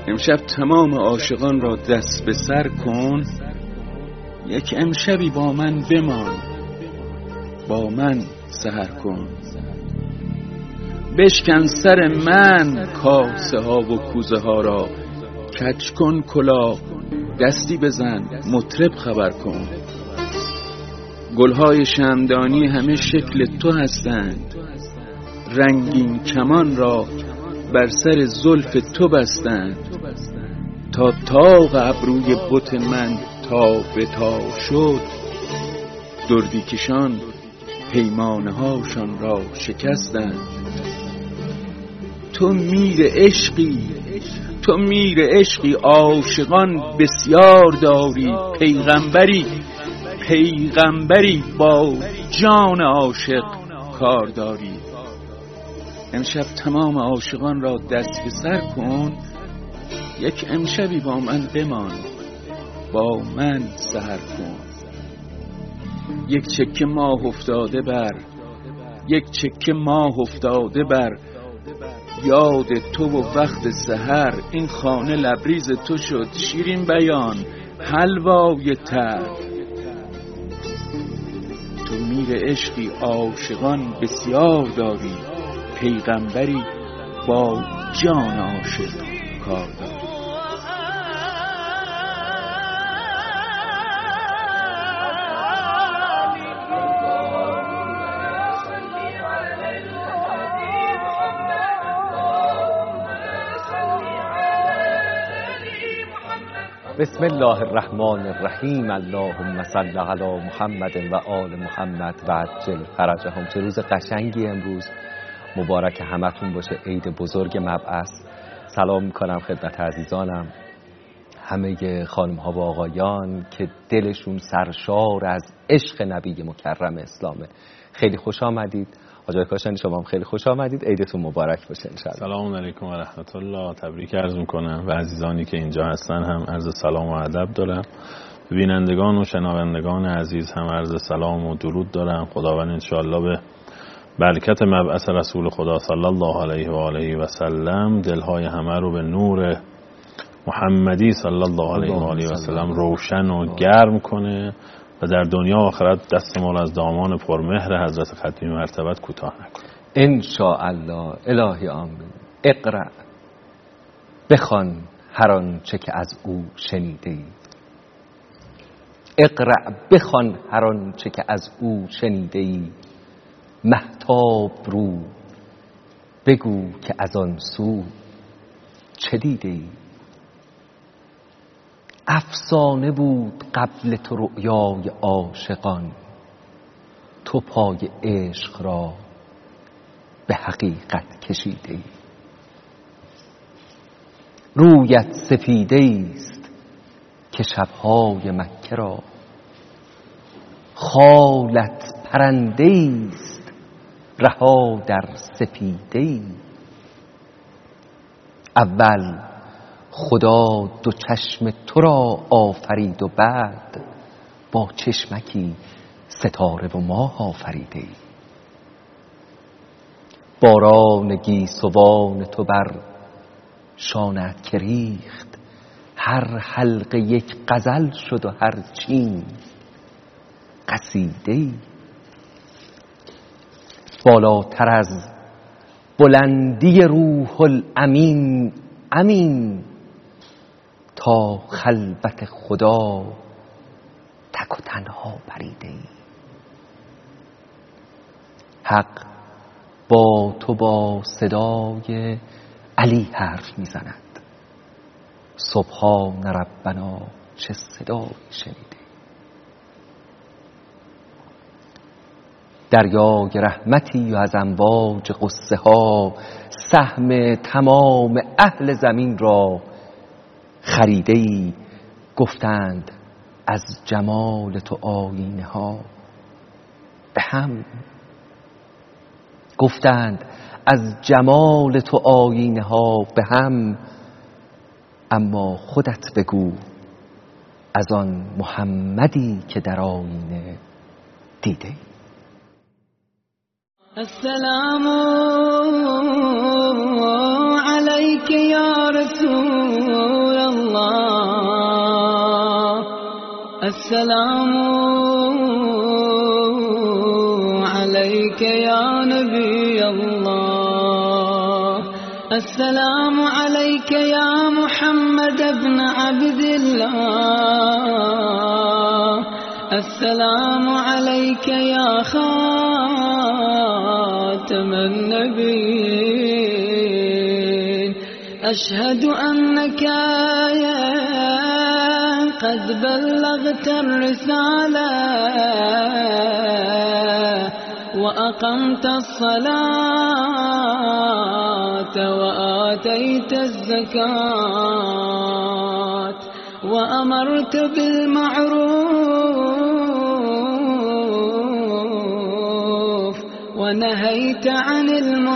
امشب تمام عاشقان را دست به سر کن، یک امشبی با من بمان، با من سحر کن. بشکن سر من کاسه ها و کوزه ها را، کج کن کلاه، دستی بزن، مطرب خبر کن. گلهای شمعدانی همه شکل تو هستند، رنگین کمان را بر سر زلف تو بستند. تا طاق ابروی بت من تا به تا شد، دردی کشان پیمانه هاشان را شکستند. تو میر عشقی، تو میر عشقی، عاشقان بسیار داری. پیغمبری، پیغمبری، با جان عاشق کار داری. امشب تمام عاشقان را دست به سر کن، یک امشبی با من بمان، با من سحر کن. یک چکه ماه افتاده بر، یک چکه ماه افتاده بر یاد تو و وقت سحر. این خانه لبریز تو شد شیرین بیان، حلوای تر. تو میر عشقی، عاشقان بسیار داری. پیغمبری، با جان عاشق کار داری. بسم الله الرحمن الرحیم. اللهم صل علی محمد و آل محمد و عجل فرجهم. چه روز قشنگی امروز، مبارک همتون باشه، عید بزرگ مبعث. سلام میکنم خدمت عزیزانم، همه خانم ها و آقایان که دلشون سرشار از عشق نبی مکرم اسلامه. خیلی خوش آمدید. آقای کاشانی شما هم خیلی خوش آمدید. عیدتون مبارک باشه ان شاء الله. سلام علیکم و رحمت الله. تبریک عرض میکنم و عزیزانی که اینجا هستن هم عرض سلام و ادب دارم. بینندگان و شنوندگان عزیز هم عرض سلام و درود دارم. خداوند ان شاء الله به برکت مبعث رسول خدا صلی الله علیه و آله و سلم دلهای همه رو به نور محمدی صلی الله علیه و آله و سلم روشن و گرم کنه و در دنیا و آخرت دست ما از دامان پرمهر حضرت ختمی مرتبت کوتاه نکنه ان شاء الله. الهی آمین. اقرأ، بخوان هر آنچه که از او شنیده ای. اقرأ، بخوان هر آنچه که از او شنیده ای. مهتاب رو، بگو که از آن سو چه دیده ای. افسانه بود قبل تو رؤیای عاشقان، تو پای عشق را به حقیقت کشیده ای. رویت سفیده است که شبهای مکه را، خالت پرنده است رها در سپیده ای. اول خدا دو چشم تو را آفرید و بعد با چشمکی ستاره و ماه آفریده ای. باران گیسوان تو بر شانت که ریخت، هر حلقه یک غزل شد و هر چین قصیده ای. بالاتر از بلندی روح الامین، امین تا خلوت خدا تک و تنها پریده ای. حق با تو با صدای علی حرف میزند، سبحان ربنا چه صدایی شنیده. دریای رحمتی و از امواج غصه ها، سهم تمام اهل زمین را خریده ای. گفتند از جمال تو آیینه ها به هم، گفتند از جمال تو آیینه ها به هم. اما خودت بگو از آن محمدی که در آیینه دیده ای. السلام علیک یا رسول السلام عليك يا نبي الله، السلام عليك يا محمد بن عبد الله، السلام عليك يا خاتم النبيين، أشهد أنك قد بلغت الرسالة وأقمت الصلاة وآتيت الزكاة وأمرت بالمعروف ونهيت عن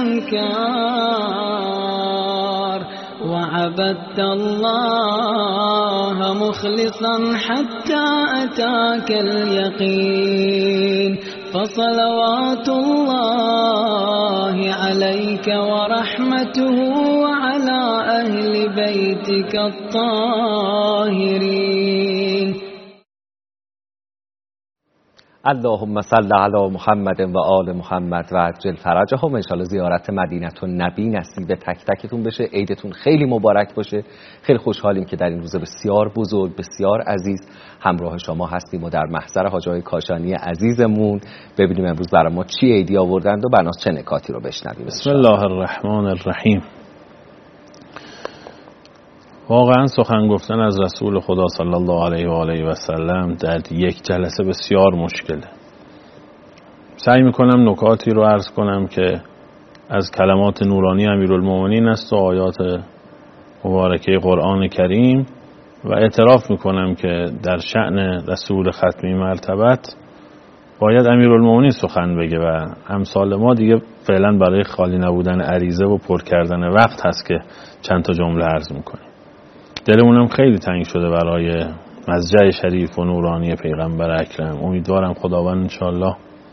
المنكر وعبدت الله مخلصا حتى أتاك اليقين، فصلوات الله عليك ورحمته وعلى أهل بيتك الطاهرين. اللهم صل علی محمد و آل محمد و عجل فرجهم. انشالله زیارت مدینه النبی نصیب تک تکتون بشه. عیدتون خیلی مبارک باشه. خیلی خوشحالیم که در این روز بسیار بزرگ، بسیار عزیز همراه شما هستیم و در محضر حاج آقای کاشانی عزیزمون ببینیم امروز برای ما چی عیدی آوردند و بناس چه نکاتی رو بشنویم. بسم الله الرحمن الرحیم. واقعا سخن گفتن از رسول خدا صلی الله علیه و آله و سلم در یک جلسه بسیار مشکله. سعی میکنم نکاتی رو عرض کنم که از کلمات نورانی امیرالمومنین است و آیات مبارکه قرآن کریم و اعتراف میکنم که در شأن رسول ختمی مرتبت باید امیرالمومنین سخن بگه و امثال ما دیگه فعلا برای خالی نبودن عریضه و پر کردن وقت هست که چند تا جمله عرض میکنیم. دلمونم خیلی تنگ شده برای مضجع شریف و نورانی پیغمبر اکرم. امیدوارم خداوند انشالله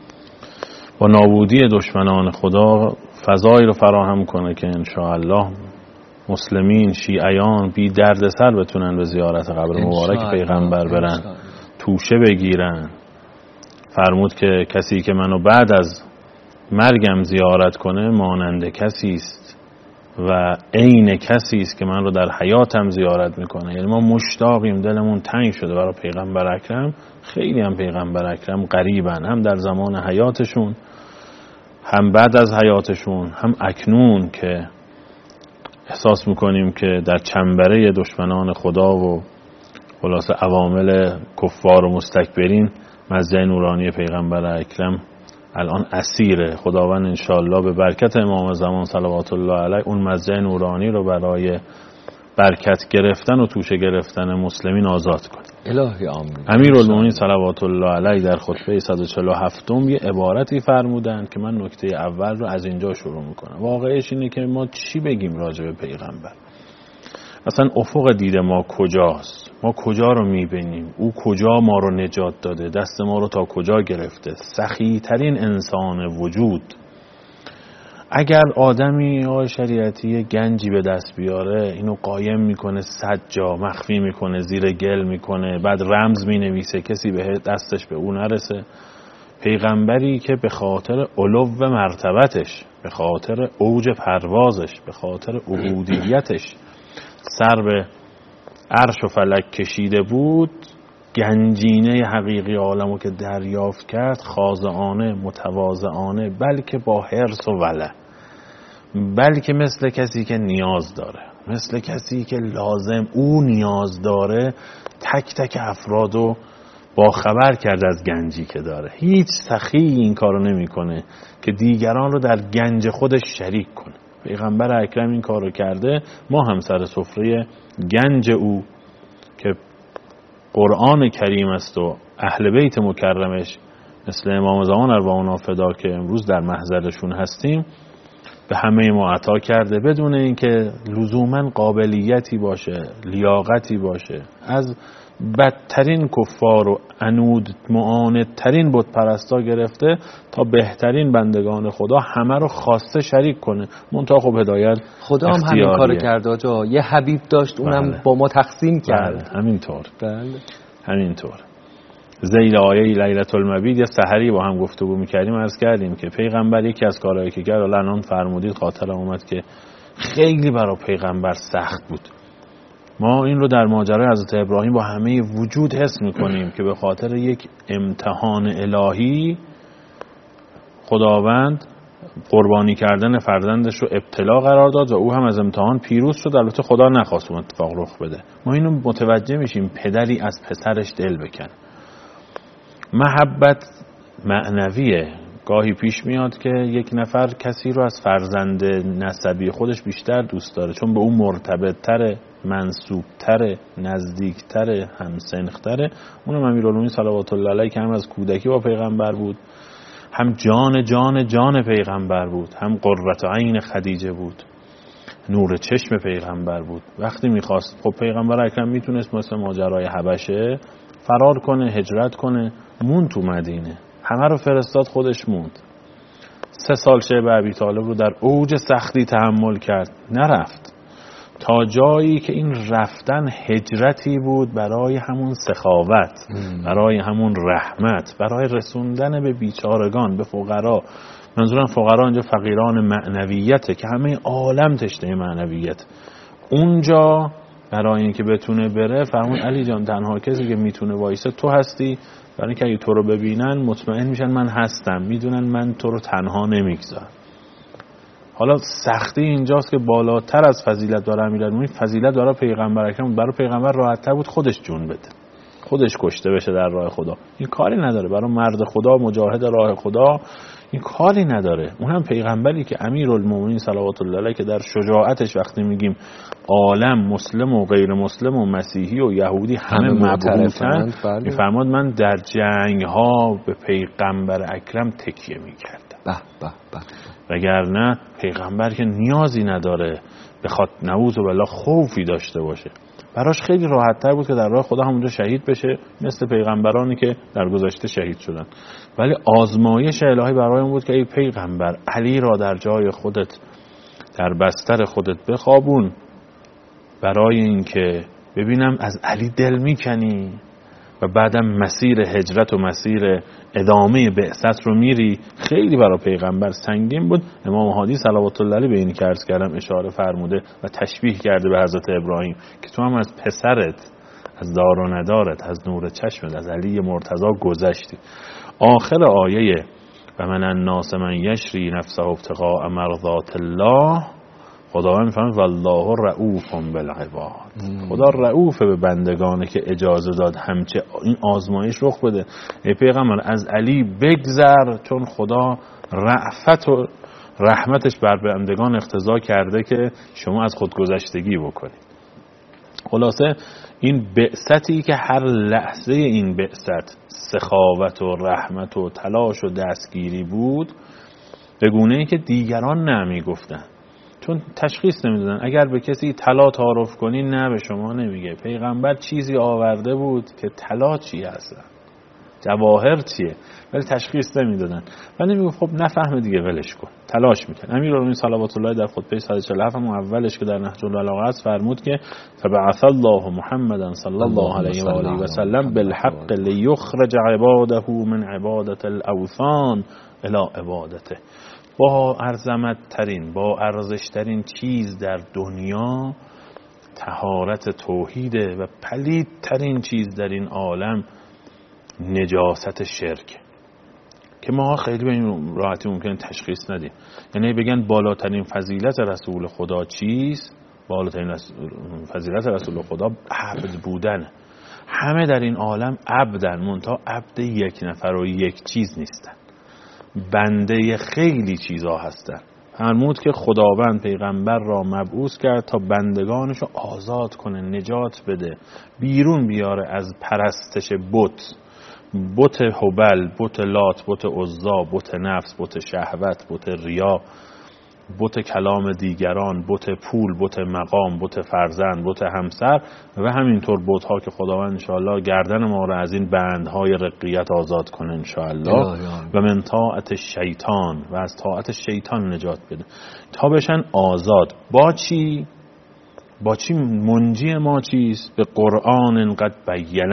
با نابودی دشمنان خدا فضایی رو فراهم کنه که انشالله مسلمین، شیعیان بی درد سر بتونن به زیارت قبر مبارک پیغمبر برن، توشه بگیرن. فرمود که کسی که منو بعد از مرگم زیارت کنه مانند کسی است و عین کسی است که من رو در حیاتم زیارت میکنه. یعنی ما مشتاقیم، دلمون تنگ شده برای پیغمبر اکرم. خیلی هم پیغمبر اکرم قریبن، هم در زمان حیاتشون، هم بعد از حیاتشون، هم اکنون که احساس میکنیم که در چنبره دشمنان خدا و خلاص عوامل کفار و مستکبرین مضجع نورانی پیغمبر اکرم الان اسیره. خداوند انشالله به برکت امام زمان صلوات الله علیه اون مضجع نورانی رو برای برکت گرفتن و توشه گرفتن مسلمین آزاد کنه. الهی آمین. امیرالمومنین صلوات الله علیه در خطبه 147 یه عبارتی فرمودن که من نکته اول رو از اینجا شروع میکنم. واقعش اینه که ما چی بگیم راجع به پیغمبر؟ اصلا افق دید ما کجاست؟ ما کجا رو میبینیم؟ او کجا ما رو نجات داده؟ دست ما رو تا کجا گرفته؟ سخی ترین انسان وجود. اگر آدمی یا شریعتی گنجی به دست بیاره اینو قایم میکنه 100 جا، مخفی میکنه، زیر گل میکنه، بعد رمز مینویسه کسی به دستش به اون نرسه. پیغمبری که به خاطر علو مرتبتش، به خاطر اوج پروازش، به خاطر عبودیتش سر به عرش و فلک کشیده بود، گنجینه حقیقی عالمو که دریافت کرد خاضعانه، متواضعانه، بلکه با حرص و ولع، بلکه مثل کسی که نیاز داره، مثل کسی که لازم او نیاز داره، تک تک افرادو با خبر کرد از گنجی که داره. هیچ سخی این کارو نمیکنه که دیگران رو در گنج خودش شریک کنه. پیغمبر اکرم این کارو کرده. ما هم سر سفره گنج او که قرآن کریم است و اهل بیت مکرمش مثل امام زمان ارواحنا فدا که امروز در محضرشون هستیم به همه ما عطا کرده، بدون اینکه لزوما قابلیتی باشه، لیاقتی باشه. از بدترین کفار و عنود معاندترین بت پرستا گرفته تا بهترین بندگان خدا همه رو خواسته شریک کنه. منتها خب هدایت خدا هم همین کارو کرد آجا. یه حبیب داشت اونم با ما تقسیم کرد. همینطور. همینطور. ذیل آیه لیلة المبید یه سحری با هم گفتگو میکردیم، عرض کردیم که پیغمبر یکی از کارهایی که کرد، الان فرمودید خاطرم اومد که خیلی برای پیغمبر سخت بود. ما این رو در ماجرای حضرت ابراهیم با همه وجود حس میکنیم که به خاطر یک امتحان الهی خداوند قربانی کردن فرزندش رو ابتلا قرار داد و او هم از امتحان پیروز شد. البته خدا نخواست اون اتفاق رخ بده. ما اینو متوجه میشیم پدری از پسرش دل بکنه. محبت معنویه. گاهی پیش میاد که یک نفر کسی رو از فرزند نسبی خودش بیشتر دوست داره چون به اون مرتبط تره، منسوب تره، نزدیک تره، همسنخ تره. اونم امیرالمومنین صلوات الله علیه که هم از کودکی با پیغمبر بود، هم جان جان جان پیغمبر بود، هم قرة عین خدیجه بود، نور چشم پیغمبر بود. وقتی میخواست، خب پیغمبر اکرم میتونست مثل ماجرای حبشه فرار کنه، هجرت کنه، موند تو مدینه، همه رو فرستاد، خودش موند. 3 سال شیب ابی طالب رو در اوج سختی تحمل کرد، نرفت تا جایی که این رفتن هجرتی بود برای همون سخاوت، برای همون رحمت، برای رسوندن به بیچارگان، به فقرا. منظورم فقرا اینجا فقیران معنویته که همه عالم تشنه معنویت. اونجا برای اینکه بتونه بره فرمون علی جان تنها کسی که میتونه وایسه تو هستی، برای اینکه اگه تو رو ببینن مطمئن میشن من هستم، میدونن من تو رو تنها نمیگذارم. حالا سختی اینجاست که بالاتر از فضیلت داره امیرالمومنین، فضیلت داره پیغمبر اکرم. برای پیغمبر راحت‌تر بود خودش جون بده، خودش کشته بشه در راه خدا. این کاری نداره. برای مرد خدا، مجاهد راه خدا، این کاری نداره. اونم پیغمبری که امیرالمومنین صلوات الله علیه که در شجاعتش وقتی میگیم عالم مسلم و غیر مسلم و مسیحی و یهودی همه مبعوثن، میفرماد من در جنگ ها به پیغمبر اکرم تکیه میکردم. وگرنه پیغمبر که نیازی نداره بخواد نعوذ بالله خوفی داشته باشه. براش خیلی راحت تر بود که در راه خدا همونجا شهید بشه، مثل پیغمبرانی که در گذشته شهید شدن. ولی آزمایش الهی برای اون بود که ای پیغمبر علی را در جای خودت، در بستر خودت بخوابون، برای اینکه ببینم از علی دل میکنی و بعدم مسیر هجرت و مسیر ادامه بعثت رو میری. خیلی برای پیغمبر سنگین بود. امام هادی صلوات الله علیه به این که عرض کردم اشاره فرموده و تشبیه کرده به حضرت ابراهیم که تو هم از پسرت، از دار و ندارت، از نور چشمت، از علی مرتضی گذشتی. آخر آیه و من الناس من یشری نفسه ابتغاء مرضات الله، خداوند میفهمه والله رؤوف بالعباد. خدا رؤوف به بندگانه که اجازه داد همچه این آزمایش رخ بده. ای پیغمبر از علی بگذر، چون خدا رأفت و رحمتش بر بندگان اقتضا کرده که شما از خودگذشتگی بکنید. خلاصه این بعثتی که هر لحظه این بعثت سخاوت و رحمت و تلاش و دستگیری بود، به گونه‌ای که دیگران نمی گفتن، چون تشخیص نمیدادن. اگر به کسی طلا تعارف کنی نه به شما نمیگه. پیغمبر چیزی آورده بود که طلا چی هست، جواهر چیه، ولی تشخیص نمیدادن. و نمیگفت خب نفهمه دیگه ولش کن، تلاش میکرد. امیرالمومنین صلوات الله در خطبه 147 اولش که در نهج البلاغه است فرمود که فبعث الله محمدا صلی الله علیه و آله و سلم بالحق لیخرج عباده من عبادت الاوثان الی عبادته. با عظمت ترین، با ارزش ترین چیز در دنیا طهارت توحیده و پلید ترین چیز در این عالم نجاست شرک، که ما خیلی به این راحتی ممکنه تشخیص ندیم. یعنی بگن بالاترین فضیلت رسول خدا چیست؟ بالاترین فضیلت رسول خدا عبد بودن. همه در این عالم عبدن، منتها عبد یک نفر و یک چیز نیستن، بنده خیلی چیزا هستن. فرمود که خداوند پیغمبر را مبعوث کرد تا بندگانش رو آزاد کنه، نجات بده، بیرون بیاره از پرستش بت هبل، بت لات، بت عزا، بت نفس، بت شهوت، بت ریا، بت کلام دیگران، بت پول، بت مقام، بت فرزند، بت همسر و همینطور بت‌ها که خداوند انشاءالله گردن ما را از این بندهای رقیت آزاد کنه انشاءالله و من طاعت شیطان و از طاعت شیطان نجات بده تا بشن آزاد. با چی؟ منجی ما چیست؟ به قرآن قد بینه،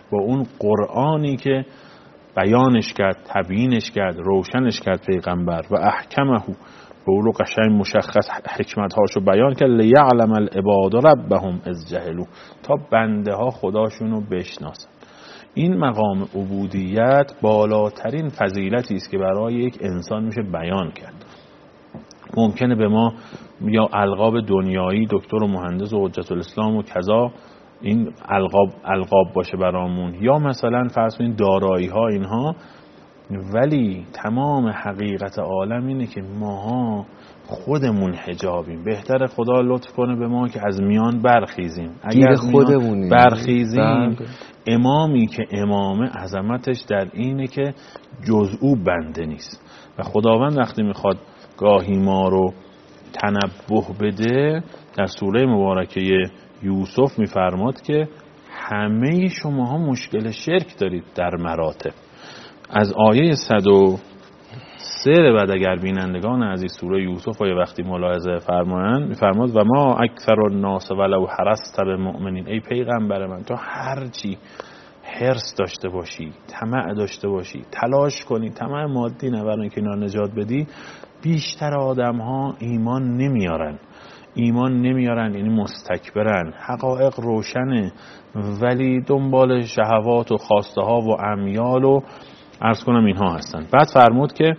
با اون قرآنی که بیانش کرد، تبیینش کرد، روشنش کرد پیغمبر و احکمه، به اون رو قشنگ مشخص حکمت‌هاشو بیان کرد، لیعلم العباد ربهم اذ جهلوا، تا بنده ها خداشونو بشناسن. این مقام عبودیت بالاترین فضیلتی است که برای یک انسان میشه بیان کرد. ممکنه به ما یا القاب دنیایی دکتر و مهندس و حجت الاسلام و کذا این القاب باشه برامون، یا مثلا فرض کنید دارایی ها اینها، ولی تمام حقیقت عالم اینه که ماها خودمون حجابیم. بهتر خدا لطف کنه به ما که از میان برخیزیم. اگر خودمون برخیزیم، امامی که امامه عظمتش در اینه که جز او بنده نیست. و خداوند وقتی میخواد گاهی ما رو تنبه بده در سوره مبارکه یوسف میفرماد که همه شماها مشکل شرک دارید در مراتب. از آیه 103 بعد اگر بینندگان عزیز سوره یوسف یه وقتی ملاحظه فرمایند، میفرماد و ما اکثر الناس ولو حرصت بمؤمنین، ای پیغمبر من تو هرچی حرص داشته باشی، طمع داشته باشی، تلاش کنی، طمع مادی نه برای اینکه اینا نجات بدی، بیشتر آدم ها ایمان نمیارن. ایمان نمیارن یعنی مستکبرن. حقایق روشنه ولی دنبال شهوات و خواسته ها و امیال و عرض کنم اینها هستن. بعد فرمود که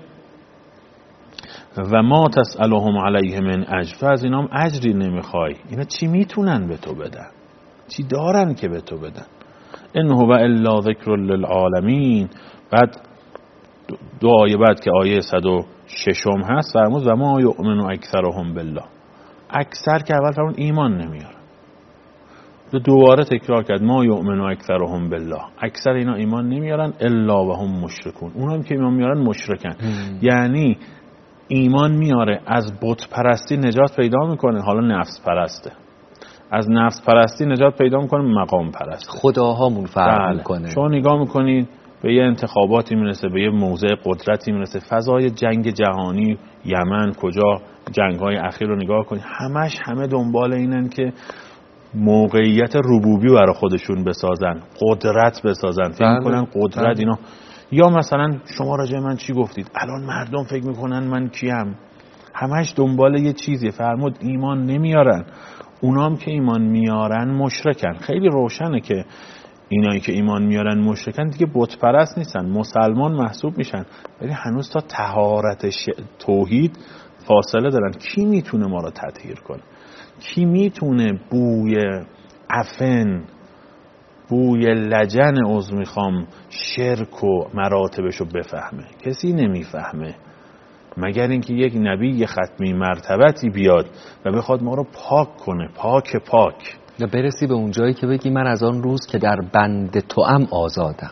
و ما تسألهم علیه من اجر، تو از اینام اجری نمیخوای. اینا چی میتونن به تو بدن؟ چی دارن که به تو بدن؟ انه هو الا ذکر للعالمین. بعد دو آیه بعد که آیه 106 هست فرمود و ما یؤمن اکثرهم بالله. اکثر که اول فرمود ایمان نمیارن، دوباره تکرار کرد ما یؤمن اکثرهم بالله، اکثر اینا ایمان نمیارن الا و هم مشرکون. اونا هم که ایمان میارن مشرکن. یعنی ایمان میاره از بت پرستی نجات پیدا میکنه، حالا نفس پرسته، از نفس پرستی نجات پیدا میکنه، مقام پرسته، خداهامون فرق میکنه. شما نگاه میکنید به یه انتخاباتی میرسه، به یه موضع قدرتی میرسه، فضای جنگ جهانی، یمن، کجا جنگ‌های اخیر رو نگاه کنید، همه دنبال اینن که موقعیت ربوبی برای خودشون بسازن، قدرت بسازن، فکر میکنن قدرت اینا. یا مثلا شما راجع من چی گفتید؟ الان مردم فکر میکنن من کیم؟ همش دنبال یه چیزی. فرمود ایمان نمیارن. اونام که ایمان میارن مشرکن. خیلی روشنه که اینایی که ایمان میارن مشرکن دیگه بت پرست نیستن، مسلمان محسوب میشن، ولی هنوز تا طهارت توحید فاصله دارن. کی میتونه ما رو تطهیر کنه؟ کی میتونه بوی عفن، بوی لجن شرک و مراتبشو بفهمه؟ کسی نمیفهمه مگر اینکه یک نبی ختمی مرتبتی بیاد و بخواد ما رو پاک کنه، پاک و برسی به اون جایی که بگی من از آن روز که در بند توام آزادم.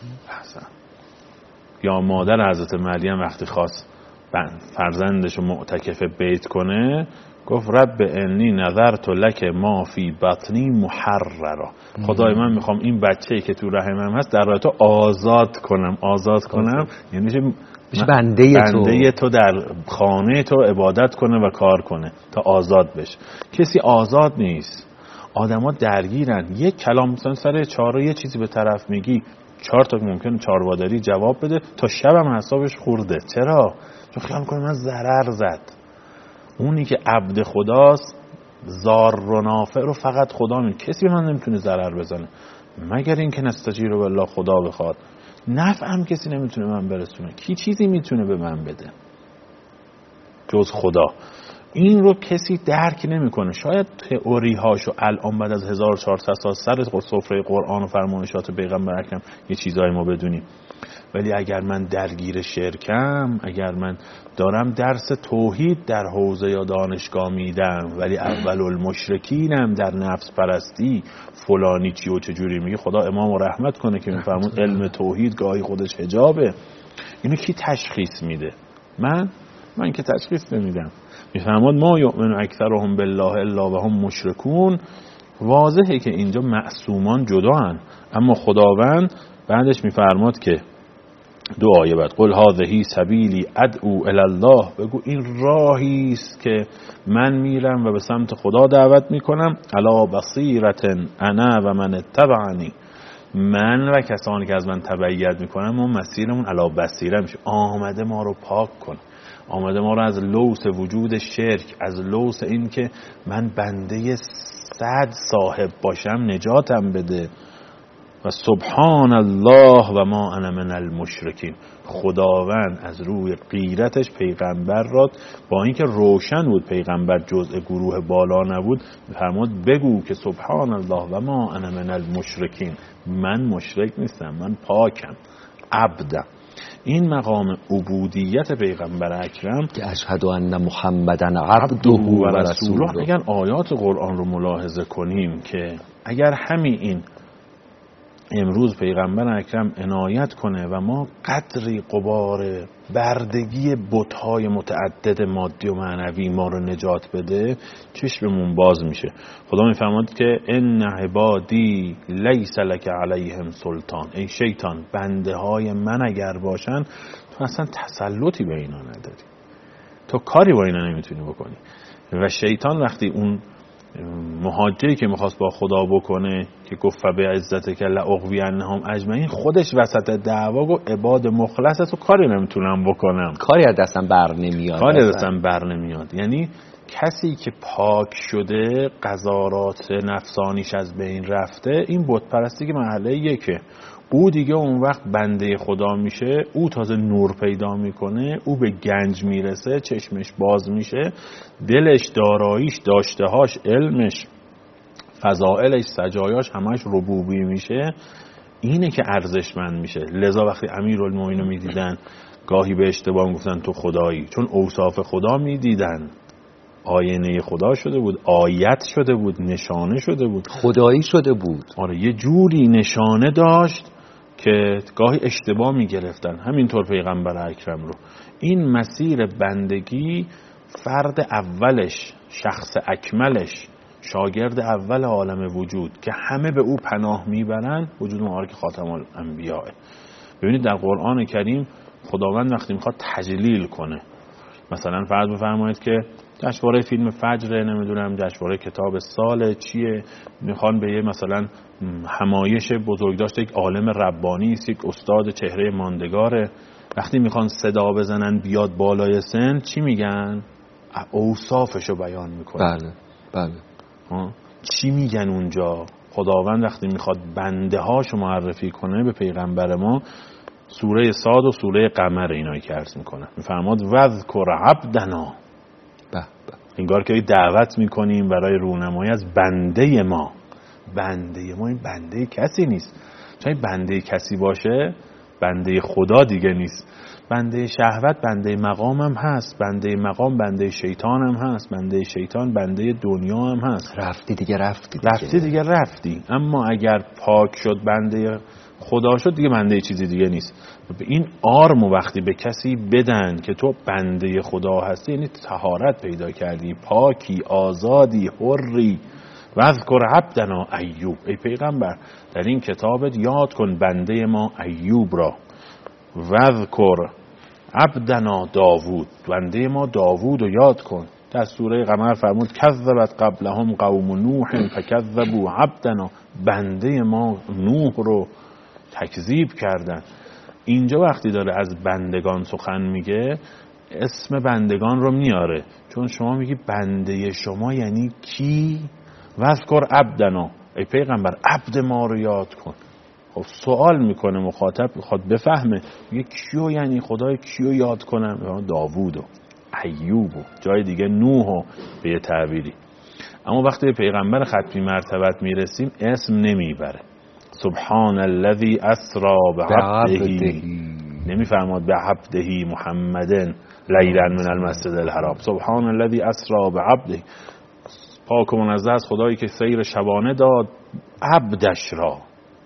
یا مادر حضرت مریم وقتی خواست فرزندشو معتکف بیت کنه گفت رب انی نذرت لک ما فی بطنی محررا، خدای من میخوام این بچه‌ای که تو رحمم هست در راه تو آزاد کنم یعنی بنده تو در خانه تو عبادت کنه و کار کنه تا آزاد بشه. کسی آزاد نیست، آدما درگیرن. یک کلام مثلا سر چهار یه چیزی به طرف میگی 4 تا ممکنه چاروادری جواب بده تا شبم حسابش خورده. چرا؟ چون خیال میکنه من ضرر زد. اونی که عبد خداست زار و نافع رو فقط خدا میدونه. کسی به من نمیتونه ضرر بزنه مگر اینکه نستجیر بالله، خدا بخواد. نفع هم کسی نمیتونه من برسونه. کی چیزی میتونه به من بده جز خدا؟ این رو کسی درک نمیکنه. شاید تئوری‌هاشو الان بعد از 1400 سال سر سفره قرآن و فرمایشات پیغمبر اکرم یه چیزایی ما بدونیم، ولی اگر من درگیر شرکم، اگر من دارم درس توحید در حوزه یا دانشگاه میدم ولی اول المشرکینم در نفس پرستی فلانی چی و چجوری میگه، خدا امام و رحمت کنه که میفرمون علم توحید گاهی خودش حجابه. اینو کی تشخیص میده؟ من که تشخیص نمیدم. میفرماد ما یؤمن اکثرهم بالله الا و هم مشرکون. واضحه که اینجا معصومان جداان، اما خداوند بعدش میفرماد که 2 آیه بعد قل هذه سبیلی ادعو الی الله، بگو این راهی است که من میرم و به سمت خدا دعوت میکنم. علی بصیرة انا و من اتبعنی، من و کسانی که از من تبعیت میکنن ما مسیرمون علی بصیره میشه. آمده ما رو پاک کنه، آمده ما رو از لوث وجود شرک، از لوث این که من بنده صد صاحب باشم نجاتم بده. و سبحان الله و ما انا من المشرکین. خداوند از روی غیرتش پیغمبر را با اینکه روشن بود پیغمبر جزء گروه بالا نبود فرمود بگو که سبحان الله و ما انا من المشرکین، من مشرک نیستم، من پاکم، عبدم. این مقام عبودیت پیغمبر اکرم که اشهد ان محمدن عبده و رسوله. اگر آیات قرآن رو ملاحظه کنیم که اگر همین این امروز پیغمبر اکرم عنایت کنه و ما قدری غبار بردگی بت‌های متعدد مادی و معنوی ما رو نجات بده، چشممون باز میشه. خدا میفرماد که ان عبادی لیس لک علیهم سلطان. ای شیطان بنده های من اگر باشن تو اصلا تسلطی به اینا نداری، تو کاری با اینا نمیتونی بکنی. و شیطان وقتی اون مهاجری که میخواست با خدا بکنه که گفت به عزتک لاغوینهم اجمعین، خودش وسط دعوا گفت عباد مخلصت و کاری نمیتونم بکنم، کاری از دستم بر نمیاد. یعنی کسی که پاک شده قذارات نفسانیش از بین رفته، این بت پرستی که مرحله یکه، او دیگه اون وقت بنده خدا میشه، او تازه نور پیدا میکنه، او به گنج میرسه، چشمش باز میشه، دلش، داراییش، داشتهاش، علمش، فضائلش، سجایاش همش ربوبی میشه. اینه که ارزشمند میشه. لذا وقتی امیرالمومنین رو میدیدن گاهی به اشتباه میگفتن تو خدایی، چون اوصاف خدا میدیدن، آینه خدا شده بود، آیت شده بود، نشانه شده بود، خدایی شده بود. آره یه جوری نشانه داشت که گاهی اشتباه میگرفتن. همینطور پیغمبر اکرم رو این مسیر بندگی فرد اولش، شخص اکملش، شاگرد اول عالم وجود که همه به او پناه میبرن، وجود مبارک خاتم الانبیاء. ببینید در قرآن کریم خداوند وقتی میخواد تجلیل کنه، مثلا فرض بفرمایید که جشنواره فیلم فجر، نمیدونم جشنواره کتاب سال چیه، میخوان به یه مثلا همایش بزرگ داشته یک عالم ربانی است، یک استاد چهره ماندگاره، وقتی میخوان صدا بزنن بیاد بالای سن چی میگن؟ اوصافشو بیان میکنن. بله. چی میگن اونجا؟ خداوند وقتی میخواد بنده هاشو معرفی کنه به پیغمبر ما، سوره صاد و سوره قمر اینایی که عرض میکنه، میفرماد وذکر عبدنا. انگار که دعوت میکنیم برای رونمایی از بنده ما. بنده ما این بنده کسی نیست، چون بنده کسی باشه بنده خدا دیگه نیست. بنده شهوت بنده مقام هم هست، بنده مقام بنده شیطان هم هست، بنده شیطان بنده دنیا هم هست. رفتی دیگه رفتی. اما اگر پاک شد بنده خدا شد دیگه بنده چیزی دیگه نیست. این آرمو وقتی به کسی بدن که تو بنده خدا هستی، یعنی طهارت پیدا کردی، پاکی، آزادی، حری. وذکر عبدنا ایوب. ای پیغمبر در این کتابت یاد کن بنده ما ایوب را. وذکر عبدنا داوود. بنده ما داوود رو یاد کن. در سوره قمر فرمود کذبت قبلهم قوم نوح فکذبوا عبدنا. بنده ما نوح رو تکذیب کردن. اینجا وقتی داره از بندگان سخن میگه اسم بندگان رو میاره، چون شما میگی بنده شما یعنی کی؟ وذکر عبدنا. ای پیغمبر عبد ما رو یاد کن. خب سوال میکنه مخاطب، میخواد بفهمه، میگه کیو یعنی خدای کیو یاد کنم؟ داوودو، ایوبو، جای دیگه نوحو به یه تعبیری. اما وقتی به پیغمبر ختمی مرتبت میرسیم اسم نمیبره. سبحان الذی اسری بعبده، نمیفرماد بعبده محمدن لیلا من المسجد الحرام. سبحان الذی اسری بعبده، پاک و منزه از خدایی که سیر شبانه داد عبدش را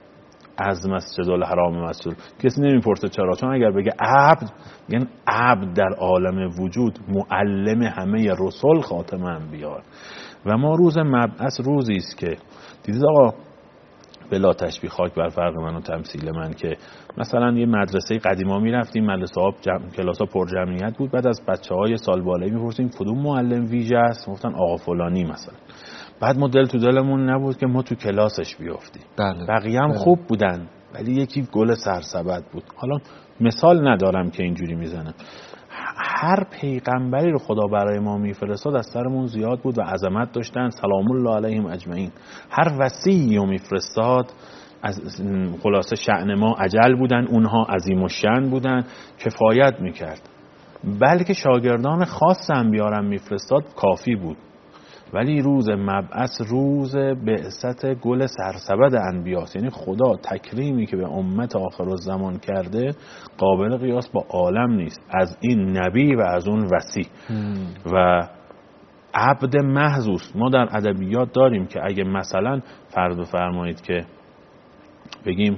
از مسجد الحرام مسجد. کسی نمیپرسه چرا، چون اگر بگه عبد، یعنی عبد در عالم وجود معلم همه رسول خاتم انبیاء. و ما روز مبعث روزی است که دیدید آقا، بلا تشبیه خاک بر فرق من و تمثیل من، که مثلا یه مدرسه قدیما میرفتیم، مدرسه ها کلاسا پر جمعیت بود، بعد از بچه‌های سال بالایی میپرسیم کدوم معلم ویژه است، گفتن آقا فلانی مثلا. بعد ما دل تو دلمون نبود که ما تو کلاسش بیافتیم. بقیه هم خوب بودن ولی یکی گل سرسبد بود. حالا مثال ندارم که اینجوری میزنم. هر پیغمبری رو خدا برای ما میفرستاد از سرمون زیاد بود و عظمت داشتن، سلام الله علیهم اجمعین. هر وصیی رو میفرستاد از خلاصه شأن ما عجل بودن، اونها عظیم الشأن بودن، کفایت میکرد. بلکه شاگردان خاص انبیارم میفرستاد کافی بود. ولی روز مبعث روز بعثت گل سرسبد انبیاست. یعنی خدا تکریمی که به امت آخرالزمان کرده قابل قیاس با عالم نیست، از این نبی و از اون وصی و عبد محضوست. ما در ادبیات داریم که اگه مثلا فرض بفرمایید که بگیم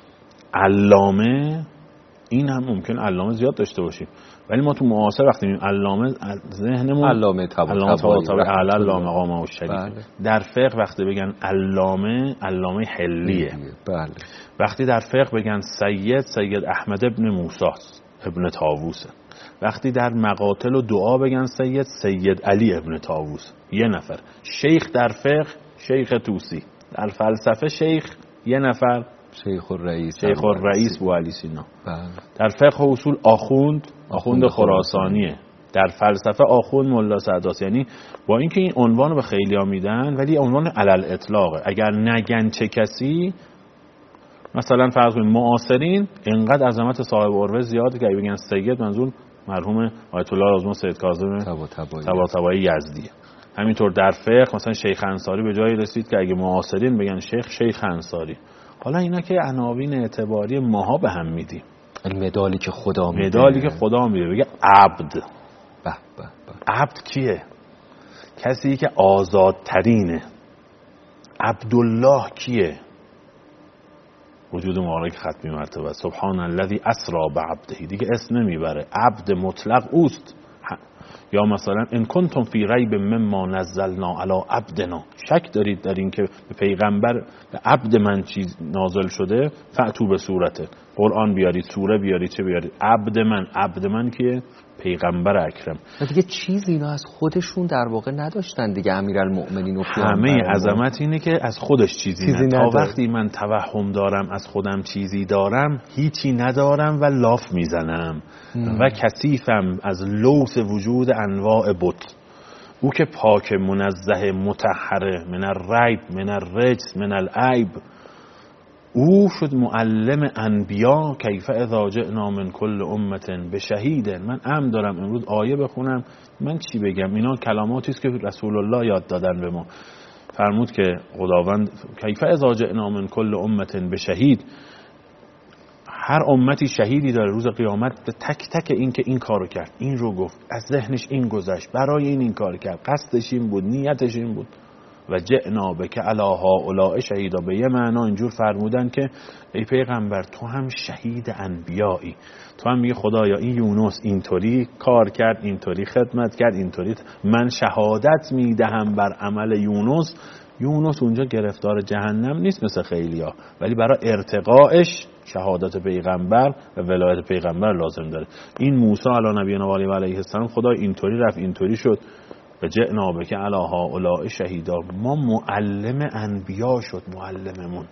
علامه، این هم ممکن علامه زیاد داشته باشیم ولی ما تو معاصر وقتی میگیم علامه ذهنمون علامه طباطبایی اعلی مقامه و شریف. در فقه وقتی بگن علامه حلیه. بله. وقتی در فقه بگن سید احمد ابن موسی ابن طاووس. وقتی در مقاتل و دعا بگن سید علی ابن طاووس، یه نفر. شیخ در فقه شیخ طوسی، در فلسفه شیخ یه نفر، شیخ الرئیس بو علی سینا. در فقه و اصول آخوند خراسانیه. در فلسفه آخوند ملا سعداست. یعنی با اینکه این عنوانو به خیلیا میدن ولی عنوان علل اطلاقه. اگر نگن چه کسی، مثلا فرض کنید معاصرین اینقدر عظمت صاحب عروه زیاده که اگه بگن سید منظور مرحوم آیت الله آزما سید کاظم طباطبایی یزدیه. همینطور در فقه مثلا شیخ انصاری به جایی رسید که اگه معاصرین بگن شیخ انصاری. حالا اینا که عناوین اعتباری ماها به هم میدیم. مدالی که خدا میده. بگه عبد. عبد کیه؟ کسی که آزادترینه. عبدالله کیه؟ وجود مبارک ختمی مرتبه سبحان الذی اسری بعبده. دیگه اسم نمیبره، عبد مطلق اوست. یا مثلا ان کنتم فی ریب مما نزلنا علی عبدنا، شک دارید در این که به پیغمبر به عبد من چیز نازل شده، فأتوا به صورته، قرآن بیارید، سوره بیارید، چه بیارید. عبد من که پیغمبر اکرم. دیگه چیزی اینا از خودشون در واقع نداشتن دیگه. امیرالمؤمنین و همه عظمت اینه که از خودش چیزی نداره. تا وقتی من توهم دارم از خودم چیزی دارم، هیچی ندارم و لاف میزنم و کثیفم از لوث وجود انواع بت. او که پاک منزه مطهره من الریب من الرجس من العیب، او شد معلم انبیا. کیف اذا جئنا من کل امت بشهید. من امر دارم امروز آیه بخونم، من چی بگم؟ اینا کلماتی است که رسول الله یاد دادن به ما. فرمود که خداوند کیف اذا جئنا من کل امت بشهید، هر امتی شهیدی داره روز قیامت. به تک تک این که این کارو کرد، این رو گفت، از ذهنش این گذشت، برای این کار کرد، قصدش این بود، نیتش این بود. و جئنا بک علی هؤلاء شهیدا. به یه معنا اینجور فرمودن که ای پیغمبر تو هم شهید انبیایی. تو هم میگه خدایا این یونس اینطوری کار کرد، اینطوری خدمت کرد، اینطوری من شهادت میدهم بر عمل یونس. یونس اونجا گرفتار جهنم نیست مثل خیلیا، ولی برای ارتقاءش شهادت پیغمبر و ولایت پیغمبر لازم داره. این موسی علی نبینا و علیه السلام خدا اینطوری رفت، اینطوری شد. و جئنا بک علی هؤلاء شهیدا. ما معلم انبیا شد معلممون.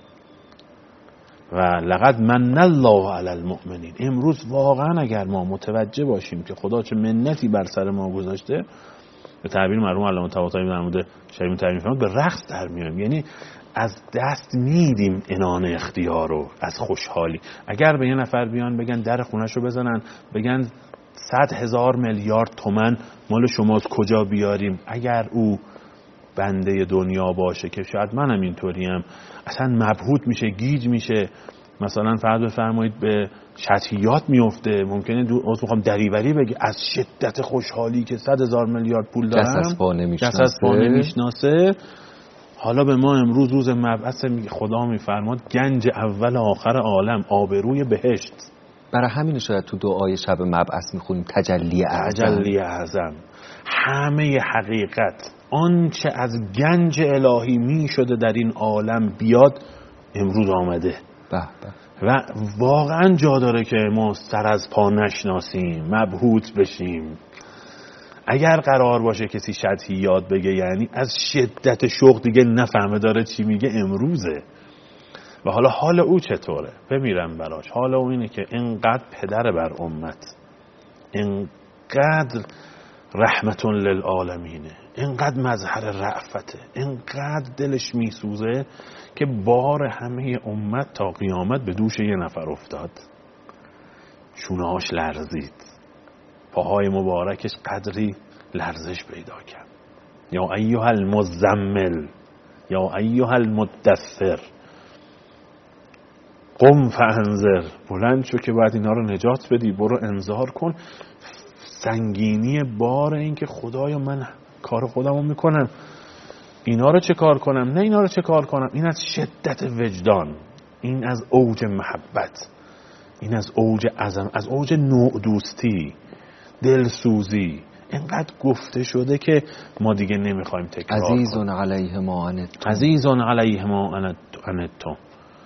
و لقد من الله علی المؤمنین. امروز واقعا اگر ما متوجه باشیم که خدا چه منتی بر سر ما گذاشته، به تعبیر مرحوم علامه طباطبایی در مورد شیخ تعریف فرمود به رقص در میایم. یعنی از دست میدیم عنان اختیار رو از خوشحالی. اگر به یه نفر بیان بگن در خونش رو بزنن، بگن 100,000 میلیارد تومان مال شماست کجا بیاریم، اگر او بنده دنیا باشه که شاید منم اینطوریم، اصلا مبهوت میشه، گیج میشه، مثلا فرض بفرمایید به شطحیات میفته، ممکنه میخوام دریوری بگه از شدت خوشحالی که 100,000 میلیارد پول دارم کس از پا نمیشناسه. حالا به ما امروز روز مبعث خدا میفرماد گنج اول آخر عالم، آبروی بهشت. برای همین شاید تو دعای شب مبعث میخونیم تجلی اعظم. همه حقیقت آنچه از گنج الهی میشده در این عالم بیاد امروز آمده. و واقعا جا داره که ما سر از پا نشناسیم، مبهوت بشیم. اگر قرار باشه کسی شطحی یاد بگه یعنی از شدت شوق دیگه نفهمه داره چی میگه امروزه. و حالا حال او چطوره؟ بمیرم براش. حال او اینه که اینقدر پدر بر امت، اینقدر رحمتون للعالمینه، اینقدر مظهر رأفته، اینقدر دلش میسوزه که بار همه امت تا قیامت به دوش یه نفر افتاد. شونه‌هاش لرزید، پاهای مبارکش قدری لرزش پیدا کرد. یا ایها المزمل، یا ایها المدثر، قم فانذر، بلند شو که باید اینا رو نجات بدی، برو انذار کن. سنگینی بار این که خدایا من کار خودمو میکنم، اینا رو چه کار کنم؟ نه اینا رو چه کار کنم. این از شدت وجدان، این از اوج محبت، این از اوج عظمت، از اوج نوع دوستی، دلسوزی. اینقدر گفته شده که ما دیگه نمیخوایم تکرار کنیم. عزیزون علیه ما عنتم، عزیزون علیه ما عنتم،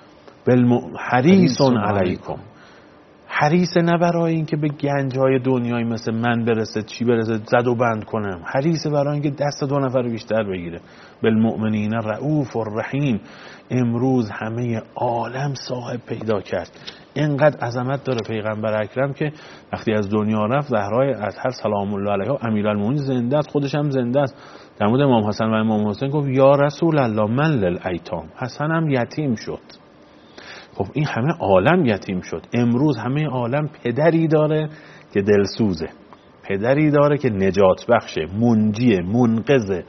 حریصون علیکم. حریصه نه برای این که به گنجهای دنیایی مثل من برسه، چی برسه زد و بند کنم. حریصه برای این که دست دو نفر بیشتر بگیره. بالمؤمنین رؤوف الرحیم. امروز همه عالم صاحب پیدا کرد. اینقدر عظمت داره پیغمبر اکرم که وقتی از دنیا رفت زهرای اطهر سلام الله علیها امیرالمومنین زنده است، خودش هم زنده است. در مورد امام حسن و امام حسین گفت یا رسول الله من للایتام. حسن هم یتیم شد. خب این همه عالم یتیم شد. امروز همه عالم پدری داره که دلسوزه، پدری داره که نجات بخشه، منجیه، منقذه.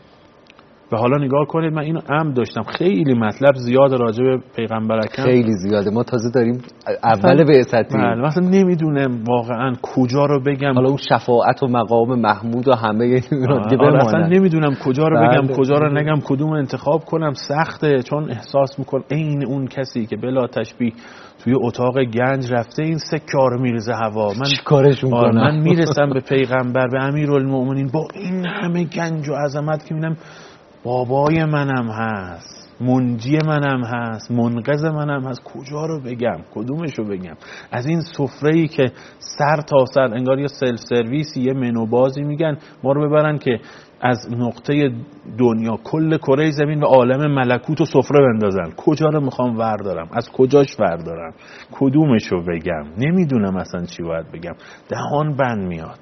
و حالا نگاه کنید، من اینو عمد داشتم، خیلی مطلب زیاد راجع به پیغمبر اکرم، خیلی زیاده، ما تازه داریم اول بعثتی. بله، مثلا نمیدونم واقعا کجا رو بگم. حالا اون شفاعت و مقام محمود و همه اینا دیگه بمونه. اصلا نمیدونم کجا رو بگم کجا رو نگم، کدوم انتخاب کنم. سخته، چون احساس میکنم این اون کسی که بلا تشبیه توی اتاق گنج رفته این سکار میرزه هوا، من چیکارشون کنم؟ من میرسم به پیغمبر، به امیرالمومنین، با این همه گنج و عظمت که میبینم بابای منم هست، منجی منم هست، منقذ منم هست. کجا رو بگم؟ کدومشو بگم؟ از این سفره‌ای که سر تا سر انگار یه سلف سرویسی، یه منو بازی میگن ما رو ببرن که از نقطه دنیا کل کره زمین و عالم ملکوت و سفره بندازن. کجا رو میخوام وردارم؟ از کجاش وردارم؟ کدومشو بگم؟ نمیدونم اصلا چی باید بگم. دهان بند میاد.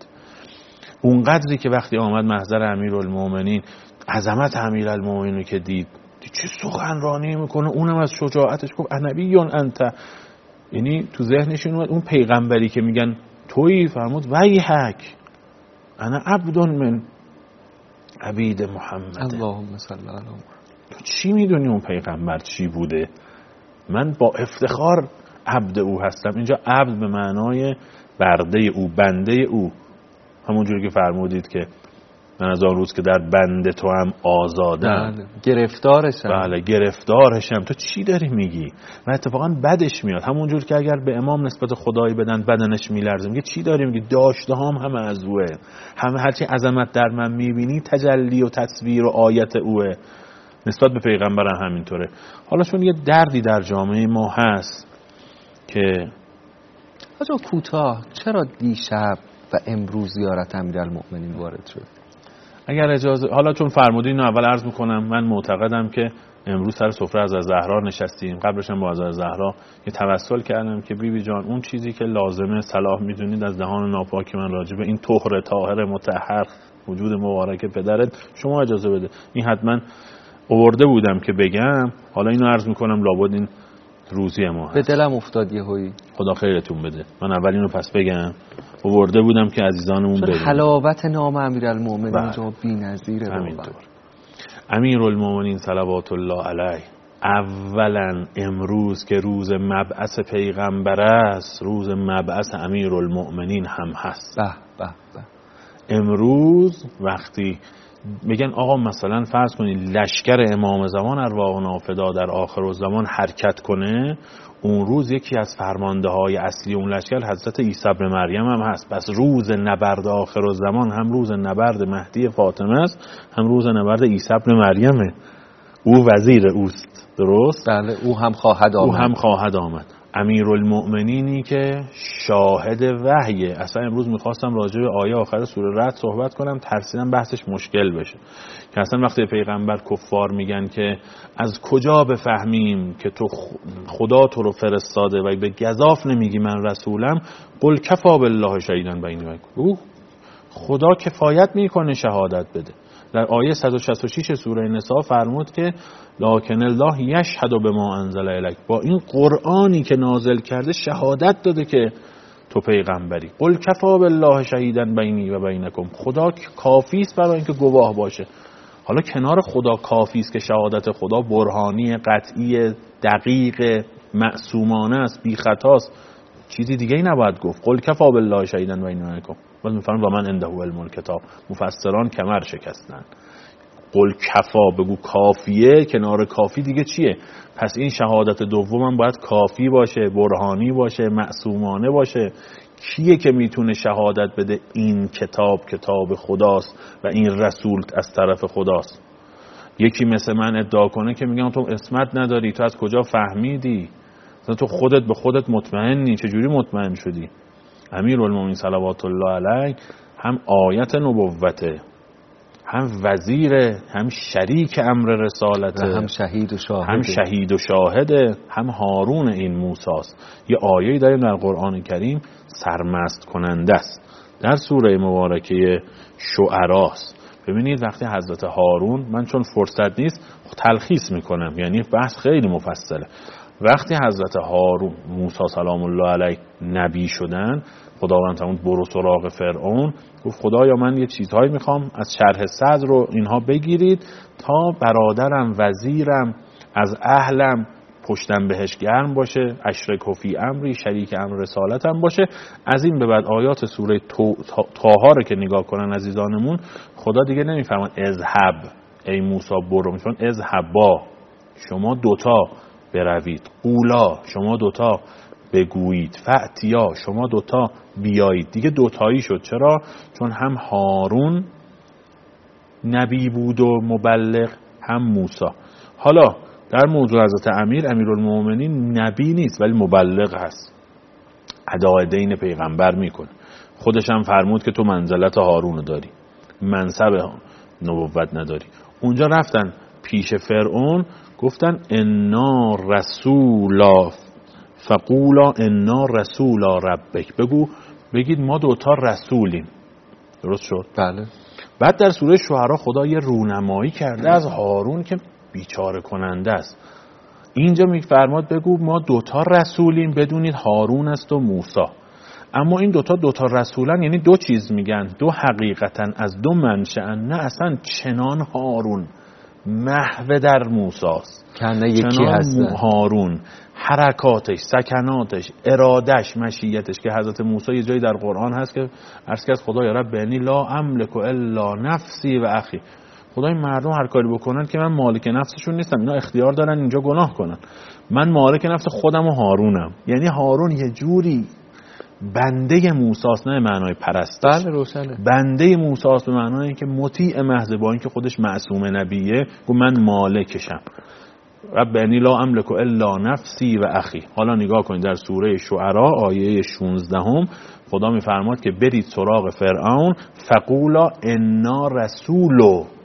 اونقدری که وقتی آمد محضر امیرالمومنین، عظمت امیرالمومنین رو که دید چه سخنرانی میکنه، اونم از شجاعتش گفت انبیون انت. یعنی تو ذهنشون اومد اون پیغمبری که میگن تویی، فرمود ویحک انا عبد من عبید محمد. اللهم صل علی محمد. تو چی میدونی اون پیغمبر چی بوده؟ من با افتخار عبد او هستم. اینجا عبد به معنای برده او، بنده او، همونجوری که فرمودید که من از آن روز که در بند تو هم آزادم. بله. گرفتارشم. بله گرفتارشم. تو چی داری میگی؟ و اتفاقا بدش میاد، همونجور که اگر به امام نسبت خدایی بدن بدنش میلرزه، میگه چی داری میگی؟ داشته همه از اوه، همه هرچی عظمت در من میبینی تجلی و تصویر و آیت اوه. نسبت به پیغمبرم همینطوره. حالا چون یه دردی در جامعه ما هست که آجا کوتاه، چرا دیشب و امروز زیارت امیرالمومنین وارد شد؟ اگر اجازه، حالا چون فرمودین اول عرض میکنم، من معتقدم که امروز سر سفره از زهرا نشستیم، قبلش هم با از زهرا یه توسل کردم که بیبی جان اون چیزی که لازمه صلاح میدونید از دهان ناپاک من راجع به این طهر طاهر مطهر وجود مبارک پدرت شما اجازه بده. این حتما آورده بودم که بگم، حالا اینو عرض میکنم لابد این روزی ما هست. به دلم افتاد یهویی. خدا خیرتون بده. من اول اینو پس بگم، آورده بودم که عزیزانمون بدونن. حلاوت نام امیرالمومنین اینجا بی‌نظیره. همینطور. امیرالمومنین صلوات الله علیه اولا امروز که روز مبعث پیغمبر است، روز مبعث امیرالمومنین هم هست. امروز وقتی میگن آقا مثلا فرض کنید لشکر امام زمان ارواحنا فدا در آخرالزمان حرکت کنه، اون روز یکی از فرمانده های اصلی اون لشکر حضرت عیسی ابن مریم هم هست. پس روز نبرد آخرالزمان هم روز نبرد مهدی فاطمه است، هم روز نبرد عیسی ابن مریمه. او وزیر اوست، درست؟ بله، او هم خواهد آمد. او هم خواهد آمد. امیرالمؤمنینی که شاهد وحیه. اصلا امروز میخواستم راجع به آیه آخر سوره رعد صحبت کنم، ترسیدم بحثش مشکل بشه، که اصلا وقتی پیغمبر کفار میگن که از کجا بفهمیم که تو خدا تو رو فرستاده و به گزاف نمیگی من رسولم، قل کفا بالله شهیدا بینی و بینکم، خدا کفایت میکنه شهادت بده. در آیه 166 سوره نساء فرمود که لکن الله یشهد بما انزل الیک، با این قرآنی که نازل کرده شهادت داده که تو پیغمبری. قل کفا بالله شهیدا بینی و بینکم، خدا کافی است برای اینکه گواه باشه. حالا کنار خدا کافی است که شهادت خدا برهانی، قطعی، دقیق، معصومانه است، بی خطاست، چیزی دیگه ای نباید گفت. قل کفا بالله شهیدا بینی و بینکم. بعد میفرمان و من عنده علم الکتاب، مفسران کمر شکستن. قل کفا، بگو کافیه، کنار کافی دیگه چیه؟ پس این شهادت دومم باید کافی باشه، برهانی باشه، معصومانه باشه. کیه که میتونه شهادت بده این کتاب خداست و این رسول از طرف خداست؟ یکی مثل من ادعا کنه که میگم تو اسمت نداری، تو از کجا فهمیدی؟ تو خودت به خودت مطمئنی، چجوری مطمئن شدی؟ امیرالمومنین صلوات الله علیه هم آیت نبوته، هم وزیره، هم شریک امر رسالته، هم شهید و شاهده، هم هارون این موساست. یه آیه‌ای داریم در قرآن کریم سرمست کننده است، در سوره مبارکه شعراست. ببینید وقتی حضرت هارون، من چون فرصت نیست تلخیص میکنم، یعنی بحث خیلی مفصله. وقتی حضرت هارون موسی سلام الله علیه نبی شدن، خداوند فرمود برو سراغ فرعون، گفت خدایا من یه چیزهایی میخوام از شرح صدر رو اینها بگیرید تا برادرم، وزیرم، از اهلم پشتم بهش گرم باشه، اشرک فی امری، شریک امر رسالتم باشه. از این به بعد آیات سوره طه رو که نگاه کنن عزیزانمون، خدا دیگه نمیفرمان اذهب ای موسی برو، میفرمان اذهبا شما دوتا بروید، قولا شما دوتا بگویید، فأتیا شما دوتا بیایید. دیگه دوتایی شد. چرا؟ چون هم هارون نبی بود و مبلغ، هم موسی. حالا در موضوع حضرت امیرالمومنین نبی نیست ولی مبلغ هست، ادای دین پیغمبر میکنه. خودش هم فرمود که تو منزلت هارون داری، منصب نبوت نداری. اونجا رفتن پیش فرعون گفتن انا رسولا فقولا انا رسولا ربک، بگید ما دوتا رسولیم. درست شد؟ بله. بعد در سوره شعرا خدا یه رونمایی کرده از هارون که بیچاره کننده است. اینجا میفرماد بگو ما دوتا رسولیم، بدونید هارون است و موسی. اما این دوتا رسولن، یعنی دو چیز میگن، دو حقیقتا از دو منشأن. نه اصلا چنان هارون محو در موسی است، کنه یکی هست. هارون حرکاتش، سکناتش، ارادش، مشیتش، که حضرت موسی یه جایی در قرآن هست که عرض کرد خدا یا رب بینی لا املک الا نفسی و اخی، خدای مردم هر کاری بکنن که من مالک نفسشون نیستم، اینا اختیار دارن اینجا گناه کنن، من مالک نفس خودم و هارونم. یعنی هارون یه جوری بنده موسی است، نه معنای پرستش. بله روشنه. بنده موسی است به معنای که مطیع محض، با اینکه خودش معصوم نبیه، گفت من مالکشم. رب انی لا املک الا نفسی و اخی. حالا نگاه کنید در سوره شعرا آیه 16 خدا میفرماد که برید سراغ فرعون فقولا انا رسول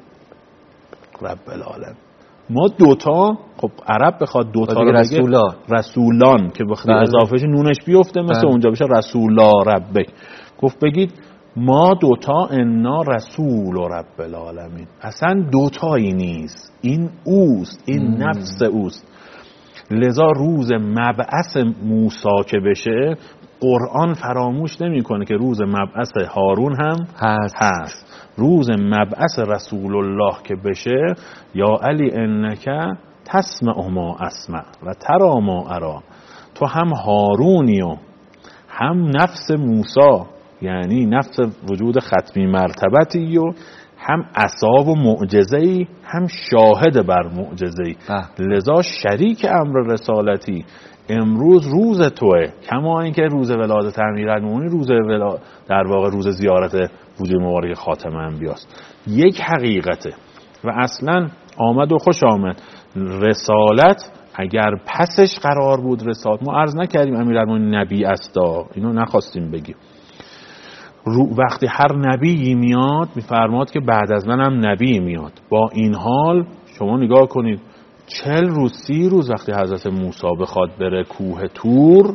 رب العالمین. ما دوتا، خب عرب بخواد دوتا رو بگه رسولان که بخواد اضافهش نونش بیفته مثل اونجا بشه رسولا ربک. گفت بگید ما دوتا انا رسول رب العالمین. اصلا دوتایی نیست، این اوست، این نفس اوست. لذا روز مبعث موسی که بشه قرآن فراموش نمیکنه که روز مبعث هارون هم هست. روز مبعث رسول الله که بشه یا علی انک تسمع ما اسمع و ترا ما ارا، تو هم هارونی و هم نفس موسی، یعنی نفس وجود ختمی مرتبتی و هم عصا و معجزه‌ای، هم شاهد بر معجزه‌ای. لذا شریک امر رسالتی. امروز روز توه، کما اینکه روز ولادت امیرالمومنین روز در واقع روز زیارت وجود مبارک خاتم انبیاست. یک حقیقته و اصلا آمد و خوش آمد. رسالت اگر پسش قرار بود رسالت، ما عرض نکردیم امیرالمومنین نبی استا، اینو نخواستیم بگیم. وقتی هر نبی میاد میفرماد که بعد از منم نبی میاد. با این حال شما نگاه کنید 40 روز 30 روز وقتی حضرت موسی بخواد بره کوه طور،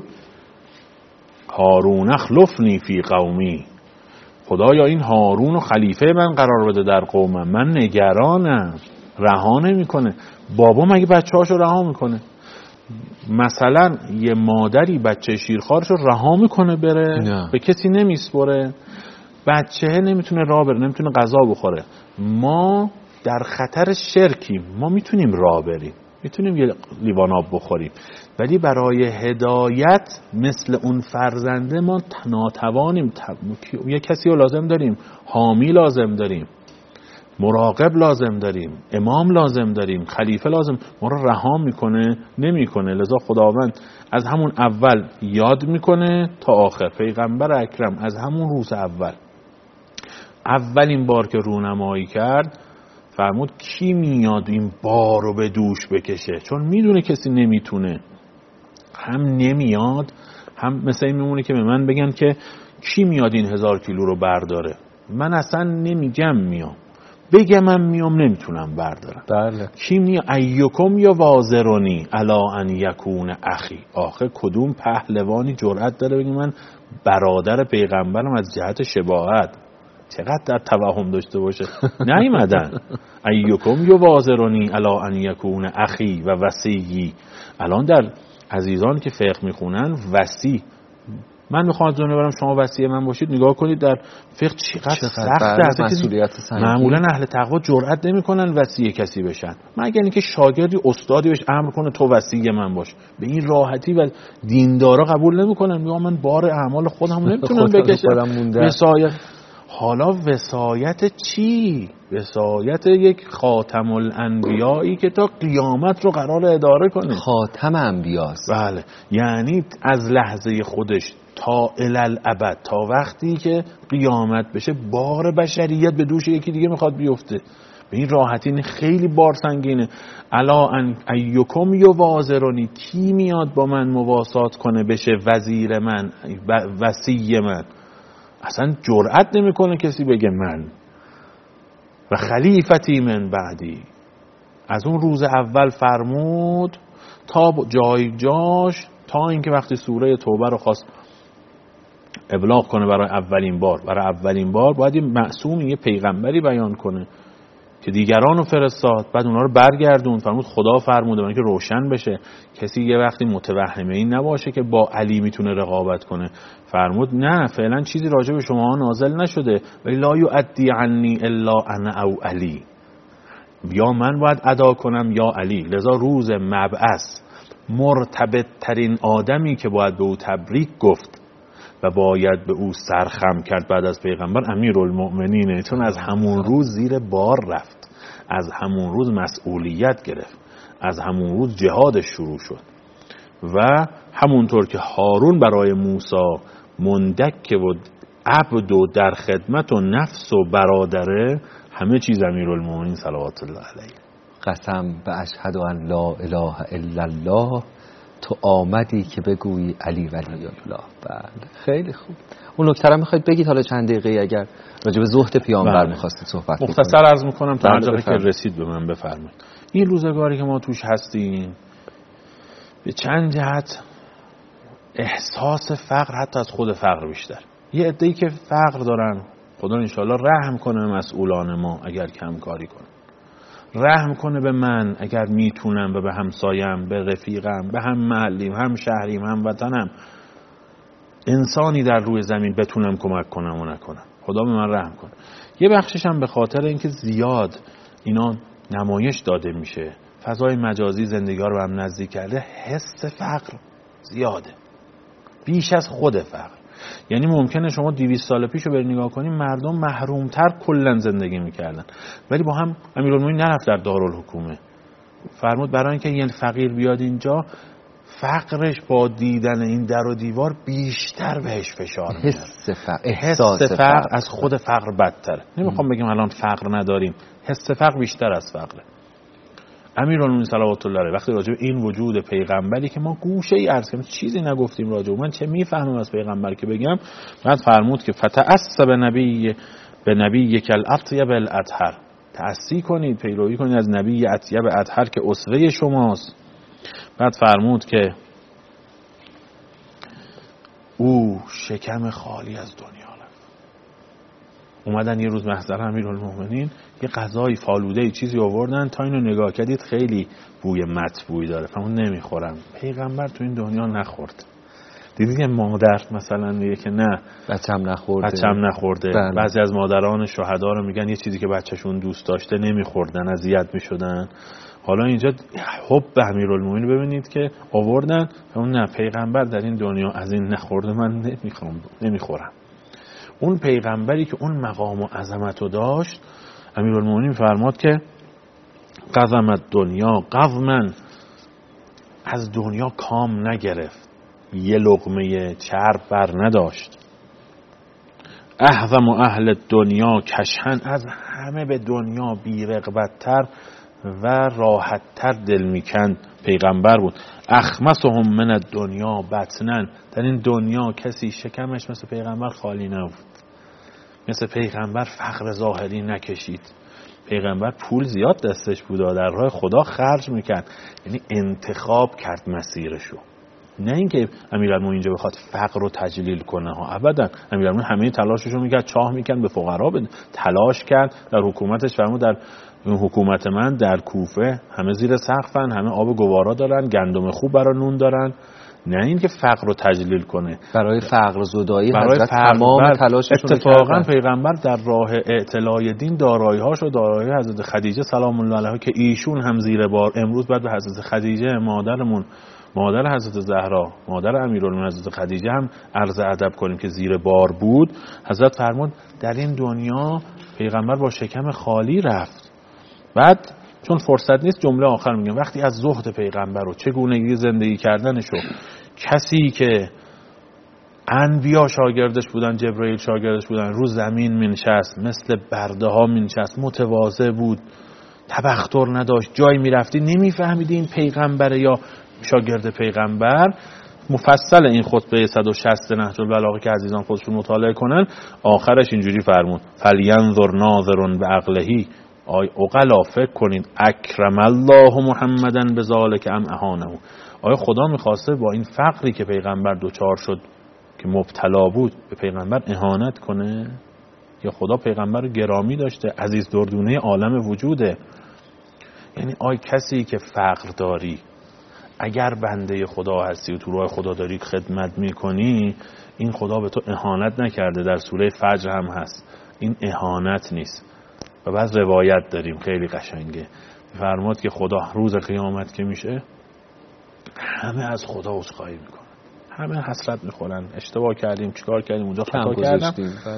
هارون اخلفنی فی قومی، خدایا این هارون و خلیفه من قرار بده در قومم، من نگرانم. رها نمیکنه. بابا مگه بچه‌هاشو رها میکنه؟ مثلا یه مادری بچه شیرخوارشو رها میکنه بره؟ نه. به کسی نمیسپره. بچه نمیتونه راه بره، نمیتونه غذا بخوره. ما در خطر شرکیم، ما میتونیم راه بریم، میتونیم یه لیوان آب بخوریم، ولی برای هدایت مثل اون فرزنده ما ناتوانیم. یه کسی رو لازم داریم، حامی لازم داریم، مراقب لازم داریم، امام لازم داریم، خلیفه لازم. ما رو رها میکنه نمیکنه. لذا خداوند از همون اول یاد میکنه تا آخر. پیغمبر اکرم از همون روز اولین بار که رونمایی کرد فرمود کی میاد این بار رو به دوش بکشه، چون میدونه کسی نمیتونه. هم نمیاد، هم مثل این میمونه که به من بگن که کی میاد این 1000 کیلو رو برداره. من اصلا نمیگم میام، بگمم میام نمیتونم بردارم. بله. کی میاد؟ ایکم یا وازرونی الا ان یکون اخی. آخه کدوم پهلوانی جرأت داره بگه من برادر پیغمبرم از جهت شباهت؟ چقدر در توهم داشته باشه. نیومدن. ایکم یا وازرونی الا ان یکون اخی و وصی. الان در عزیزان که فقه میخونن وصی، من میخوام از دنیا برم شما وصی من باشید، نگاه کنید در فقه چقدر سخته. مسئولیت سنگین. معمولا اهل تقوا جرئت نمیکنن وصی کسی بشن، مگر اینکه شاگردی استادی بهش امر کنه تو وصی من باش. به این راحتی و دیندارا قبول نمیکنن، میگن من بار اعمال خودم نمیتونم بکشم. وصایت. حالا وصایت چی؟ وصایت یک خاتم الانبیایی که تا قیامت رو قرار اداره کنه. خاتم انبیاست. بله، یعنی از لحظه خودش تا الالابد، تا وقتی که قیامت بشه بار بشریت به دوش یکی دیگه میخواد بیفته. به این راحتی خیلی بار سنگینه. الا ان ایکم یوازرونی، کی میاد با من مواسات کنه بشه وزیر من، وصی من؟ اصلا جرئت نمیکنه کسی بگه من. و خلیفتی من بعدی. از اون روز اول فرمود تا جای جاش، تا اینکه وقتی سوره توبه رو خواست ابلاغ کنه برای اولین بار باید یه معصوم، یه پیغمبری بیان کنه که دیگران رو فرستاد، بعد اونا رو برگردون. فرمود خدا فرموده من که روشن بشه، کسی یه وقتی متوهم این نباشه که با علی میتونه رقابت کنه. فرمود نه، فعلا چیزی راجع به شما نازل نشده، ولی لا یؤدی عنی الا انا او علی، یا من باید ادا کنم یا علی. لذا روز مبعث مرتبط ترین آدمی که باید به او تبریک گفت و باید به او سرخم کرد بعد از پیغمبر امیرالمؤمنینه، چون از همون روز زیر بار رفت، از همون روز مسئولیت گرفت، از همون روز جهادش شروع شد. و همونطور که هارون برای موسی مندک و عبد و در خدمت و نفس و برادره، همه چیز امیرالمؤمنین صلوات الله علیه. قسم به اشهد ان لا اله الا الله، تو آمدی که بگویی علی ولی الله. بله خیلی خوب. اون نکته رو میخواید بگید حالا چند دقیقه اگر راجع به زهد پیامبر میخواستید صحبت کنید؟ مختصر عرض میکنم تا هر جایی که رسید به من بفرمایید. این روزگاری که ما توش هستیم به چند جهت احساس فقر حتی از خود فقر بیشتر. یه عده‌ای که فقر دارن، خدا انشالله رحم کنه به مسئولان ما اگر کم کاری کنن، رحم کنه به من اگر میتونم و به همسایم، به رفیقم، به هم محلیم، هم شهریم، هم وطنم، انسانی در روی زمین بتونم کمک کنم و نکنم. خدا به من رحم کنه. یه بخشش هم به خاطر اینکه زیاد اینا نمایش داده میشه، فضای مجازی زندگی رو هم نزدیک کرده، حس فقر زیاده بیش از خود فقر. یعنی ممکنه شما 200 سال پیش رو بری نگاه کنیم مردم محرومتر کلا زندگی میکردن، ولی با هم امیرالمومنین نرفت در دارالحکومه، فرمود برای اینکه یه فقیر بیاد اینجا فقرش با دیدن این در و دیوار بیشتر بهش فشار میاد. حس فقر از خود فقر بدتره. نمیخوام بگم الان فقر نداریم، حس فقر بیشتر از فقره. امیرالمومنین صلوات الله علیه وقتی راجع به این وجود پیغمبری که ما گوشه‌ای عرض کردیم چیزی نگفتیم راجع به من چه میفهمم از پیغمبر که بگم، بعد فرمود که فتأسى به نبی کل اطیب الاطهر، تأسی کنید پیروی کنید از نبی اطیب اطهر که اسوه شماست. بعد فرمود که او شکم خالی از دنیا رفت. اومدن یه روز محضر امیرالمومنین یه غذای فالوده چیزی آوردن، تا اینو نگاه کردید خیلی بوی مطبوعی داره، فهمون نمیخورم. پیغمبر تو این دنیا نخورد. دیدی که مادر مثلا میگه که نه بچه‌م نخورده. بله. بعضی از مادران شهدا رو میگن یه چیزی که بچه‌شون دوست داشته نمیخوردن، اذیت میشدن. حالا اینجا حب امیرالمومنین ببینید که آوردن، اون نه پیغمبر در این دنیا از این نخورده، من نمیخورم. اون پیغمبری که اون مقام و عظمت رو داشت، امیرالمومنین فرماد که قضمت دنیا قضمن، از دنیا کام نگرفت، یه لقمه چرب بر نداشت. احظم اهل دنیا کشهن، از همه به دنیا بی رغبت‌تر و راحت‌تر دل میکند پیغمبر بود. اخمسهم من الدنیا بطنن، در این دنیا کسی شکمش مثل پیغمبر خالی نبود، مثل پیغمبر فقر ظاهری نکشید. پیغمبر پول زیاد دستش بود، در راه خدا خرج میکرد، یعنی انتخاب کرد مسیرشو، نه اینکه امیرالمومنین اینجا بخواد فقر رو تجلیل کنه ها، ابدا. امیرالمومنین همه تلاششو میکرد، چاه میکرد به فقرا بده، تلاش کرد. در حکومتش فرمود در حکومت من در کوفه همه زیر سقفن، همه آب گوارا دارن، گندم خوب برای نون دارن، نه اینکه فقر رو تجلیل کنه. برای فقر زدایی حضرت تمام تلاششون اتفاقا پیغمبر در راه اعتلاء دین دارایی‌هاش و دارایی حضرت خدیجه سلام الله علیها که ایشون هم زیر بار، امروز بعد به حضرت خدیجه مادرمون، مادر حضرت زهرا، مادر امیرالمومنین حضرت خدیجه هم عرض ادب کنیم که زیر بار بود، حضرت فرمود در این دنیا پیغمبر با شکم خالی رفت. بعد چون فرصت نیست جمله آخر میگم، وقتی از زهد پیغمبر و چگونگی زندگی کردنشو، کسی که انبیا شاگردش بودن، جبرئیل شاگردش بودن، رو زمین مینشست، مثل برده ها مینشست، متواضع بود، تبختر نداشت، جای میرفتی نمیفهمیدی این پیغمبره یا شاگرد پیغمبر. مفصل این خطبه 160 نهج البلاغه که عزیزان خودشون مطالعه کنن، آخرش اینجوری فرمود فلینظر ناظر بعقلهی، آی عقلا فکر کنید، اکرم الله محمدن بذالک ام اهانه، آیا خدا میخواسته با این فقری که پیغمبر دوچار شد که مبتلا بود به پیغمبر اهانت کنه، یا خدا پیغمبر رو گرامی داشته، عزیز دردونه عالم وجوده؟ یعنی آی کسی که فقر داری، اگر بنده خدا هستی و تو راه خدا داری خدمت میکنی، این خدا به تو اهانت نکرده، در سوره فجر هم هست، این اهانت نیست. و بعد روایت داریم خیلی قشنگه، فرمود که خدا روز قیامت که میشه همه از خدا عذرخواهی میکنن، همه حسرت میخورن، اشتباه کردیم، چیکار کردیم، اونجا خطا کردم.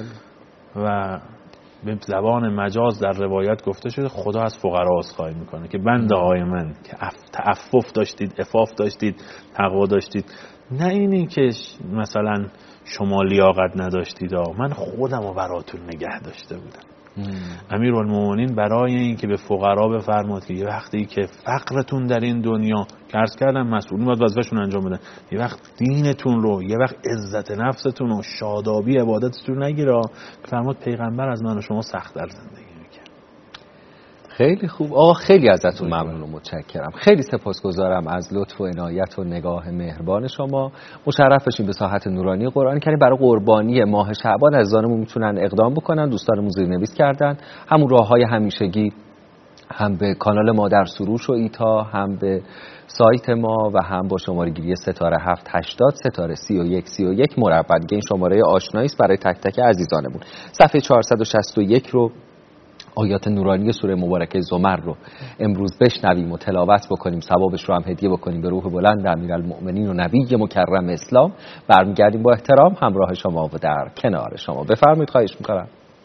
و به زبان مجاز در روایت گفته شده خدا از فقرا عذرخواهی میکنه که بنده های من که تعفف داشتید، عفاف داشتید، تقوا داشتید، نه اینی که مثلا شما لیاقت نداشتید، من خودم رو براتون نگه داشته بودم. امیرالمومنین برای این که به فقرا بفرماد که یه وقتی که فقرتون در این دنیا که عرض کردم مسئولین باید وظیفه‌شون انجام بدن، یه وقت دینتون رو، یه وقت عزت نفستون و شادابی عبادتتون نگیره، فرمود پیغمبر از من و شما سخت‌تر زندگی می‌کرد. خیلی خوب. خیلی ازتون ممنون و متشکرم. خیلی سپاسگزارم از لطف و عنایت و نگاه مهربان شما. مشرف بشین به ساحت نورانی قرآن کریم. برای قربانی ماه شعبان عزیزانمون میتونن اقدام بکنن، دوستانمون زیرنویس کردن، همون راه‌های همیشگی، هم به کانال ما در سروش و ایتا، هم به سایت ما و هم با شماره گیری ستاره 780 ستاره 3131 مربع. دیگه این شماره آشنایی است برای تک تک عزیزانمون. صفحه 461 رو، آیات نورانی سوره مبارکه زمر رو امروز بشنویم و تلاوت بکنیم، ثوابش رو هم هدیه بکنیم به روح بلند امیرالمؤمنین و نبی مکرم اسلام. برمیگردیم با احترام همراه شما و در کنار شما. بفرمایید، خواهش میکنم.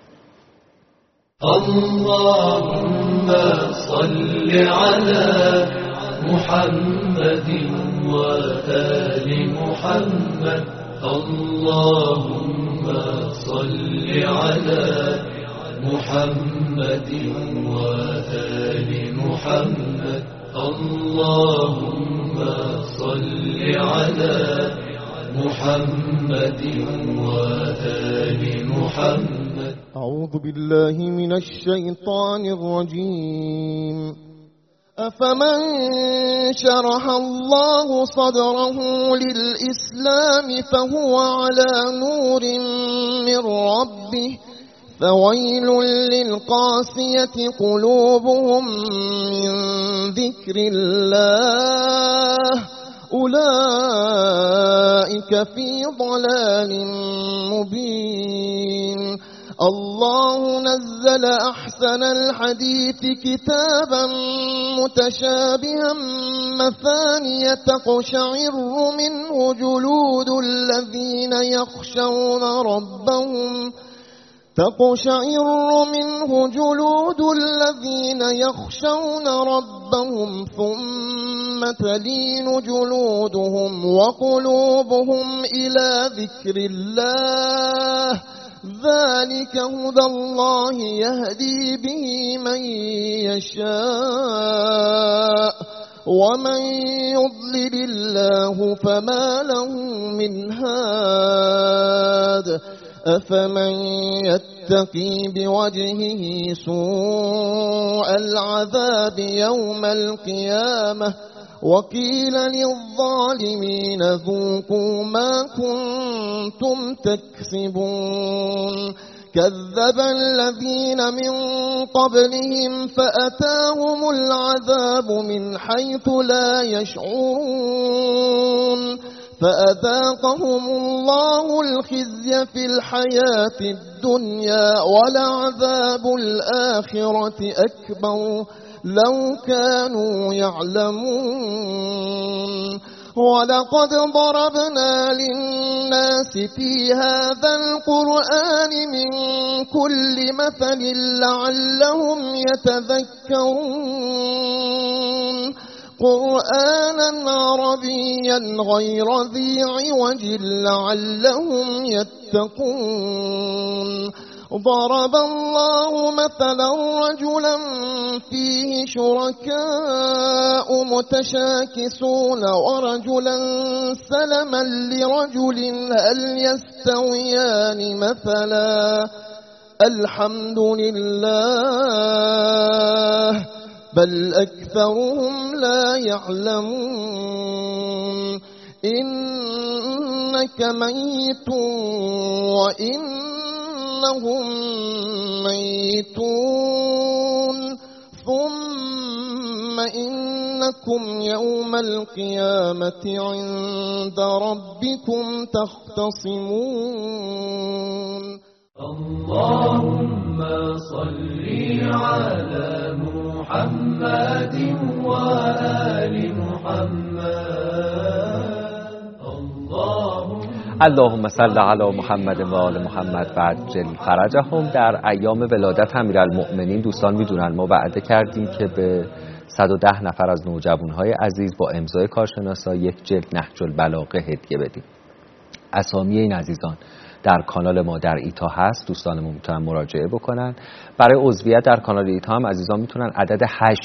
اللهم صل على محمد و آل محمد. اللهم صل على محمد و آل محمد. اللهم صل على محمد وآل محمد. أعوذ بالله من الشيطان الرجيم. أفمن شرح الله صدره للإسلام فهو على نور من ربه فويل للقاسية قلوبهم من ذكر الله أولئك في ضلال مبين. الله نزل أحسن الحديث كتابا متشابها مثانية تقشعر منه جلود الذين يخشون ربهم ثم تلين جلودهم وقلوبهم إلى ذكر الله ذلك هدى الله يهدي به من يشاء ومن يضلل الله فما له من هاد. أفمن يتقي بوجهه سوء العذاب يوم القيامة وقيل للظالمين ذوقوا ما كنتم تكسبون. كذب الذين من قبلهم فأتاهم العذاب من حيث لا يشعرون فأذاقهم الله الخزي في الحياة الدنيا ولعذاب الآخرة أكبر لو كانوا يعلمون. ولقد ضربنا للناس في هذا القرآن من كل مثل لعلهم يتذكرون. قرآنا عربيا غير ذي عوج لعلهم يتقون. ضرب الله مثلا رجلا فيه شركاء متشاكسون ورجلا سلما لرجل هل يستويان مثلا الحمد لله بل أكثرهم لا يعلمون. إنك ميت وإنهم ميتون ثم إنكم يوم القيامة عند ربكم تختصمون. اللهم صل على محمد وآل محمد. اللهم صل علی محمد و آل محمد و عجل فرجهم. در ایام ولادت امیرالمؤمنین دوستان میدونن ما وعده کردیم که به 110 نفر از نوجوانهای عزیز با امضای کارشناسا یک جلد نهج البلاغه هدیه بدیم. اسامی این عزیزان در کانال ما در ایتا هست، دوستانمون میتونن مراجعه بکنن. برای عضویت در کانال ایتا هم عزیزان میتونن عدد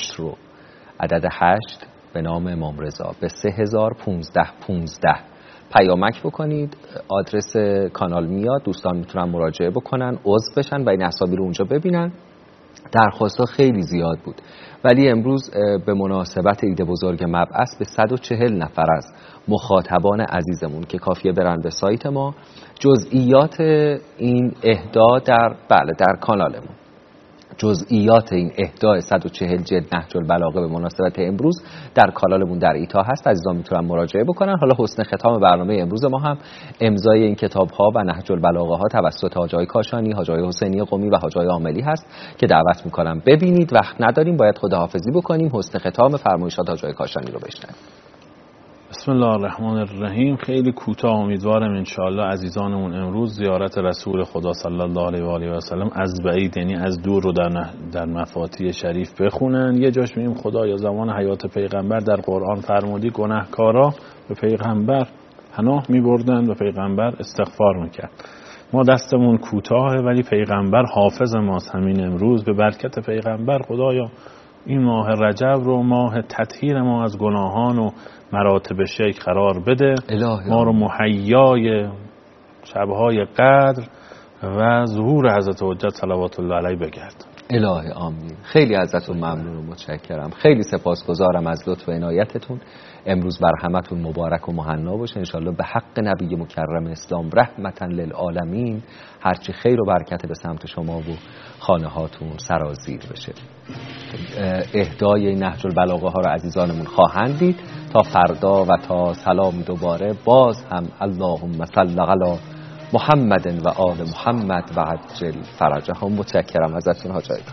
8 به نام امام رضا به 301515 پیامک بکنید. آدرس کانال میاد، دوستان میتونن مراجعه بکنن، عضو بشن و این اسامی رو اونجا ببینن. درخواست‌ها خیلی زیاد بود ولی امروز به مناسبت عید بزرگ مبعث به 140 نفر از مخاطبان عزیزمون که کافیه برن به سایت ما جزئیات این اهدا در کانالمون، جزئیات این اهدای 140 جلد نهج البلاغه به مناسبت امروز در کانالمون در ایتا هست. عزیزان میتونن مراجعه بکنن. حالا حسن ختام برنامه امروز ما هم امضای این کتاب ها و نهج البلاغه ها توسط حاجی کاشانی، حاجی حسینی قمی و حاجی عاملی هست که دعوت میکنم ببینید. وقت نداریم، باید خداحافظی بکنیم. حسن ختام فرمایشات حاجی کاشانی رو بشنویم. بسم الله الرحمن الرحیم. خیلی کوتاه، امیدوارم انشاءالله عزیزانمون امروز زیارت رسول خدا صلی الله علیه و آله و سلم از بعید، یعنی از دور رو در مفاتیح شریف بخونن. یه جاش میگیم خدایا زمان حیات پیغمبر در قرآن فرمودی گناهکارا به پیغمبر پناه میبردن و پیغمبر استغفار میکرد. ما دستمون کوتاهه ولی پیغمبر حافظ ماست. همین امروز به برکت پیغمبر خدایا این ماه رجب رو ماه تطهیر ما از گناهان و مراتب شرک قرار بده. ما رو مهیای شبهای قدر و ظهور حضرت حجت صلوات الله علیه بگرد. الهی آمین. خیلی ازتون ممنون و متشکرم. خیلی سپاسگزارم از لطف و عنایتتون. امروز بر همتون مبارک و مهنا باشه انشالله به حق نبی مکرم اسلام رحمتا للعالمین. هرچی خیر و برکت به سمت شما و خانه هاتون سرازیر بشه. اهدای نهج البلاغه ها رو عزیزانمون خواهند دید. تا فردا و تا سلامی دوباره باز هم اللهم صل علی محمد و آل محمد و عجل فرجهم. متشکرم ازتون حاج آقای.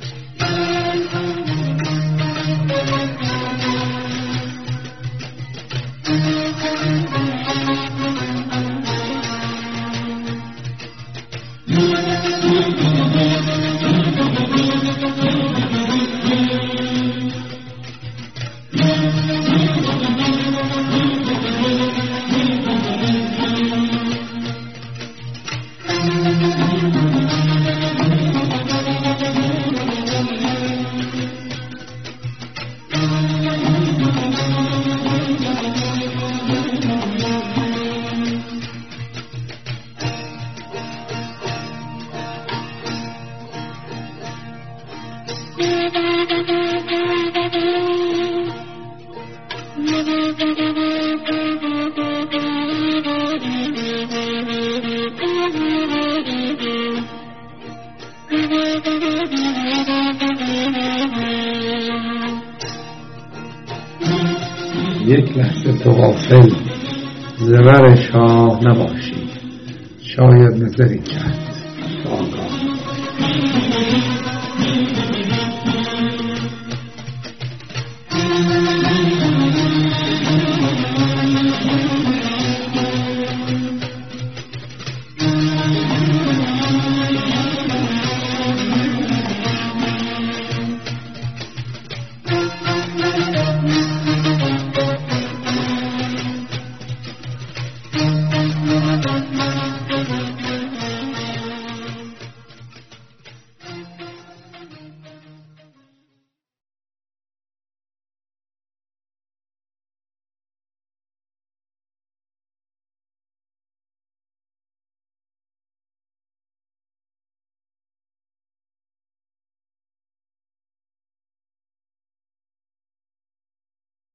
یک لحظه تو غافل زبر شاه نباشی، شاید نظری کرد.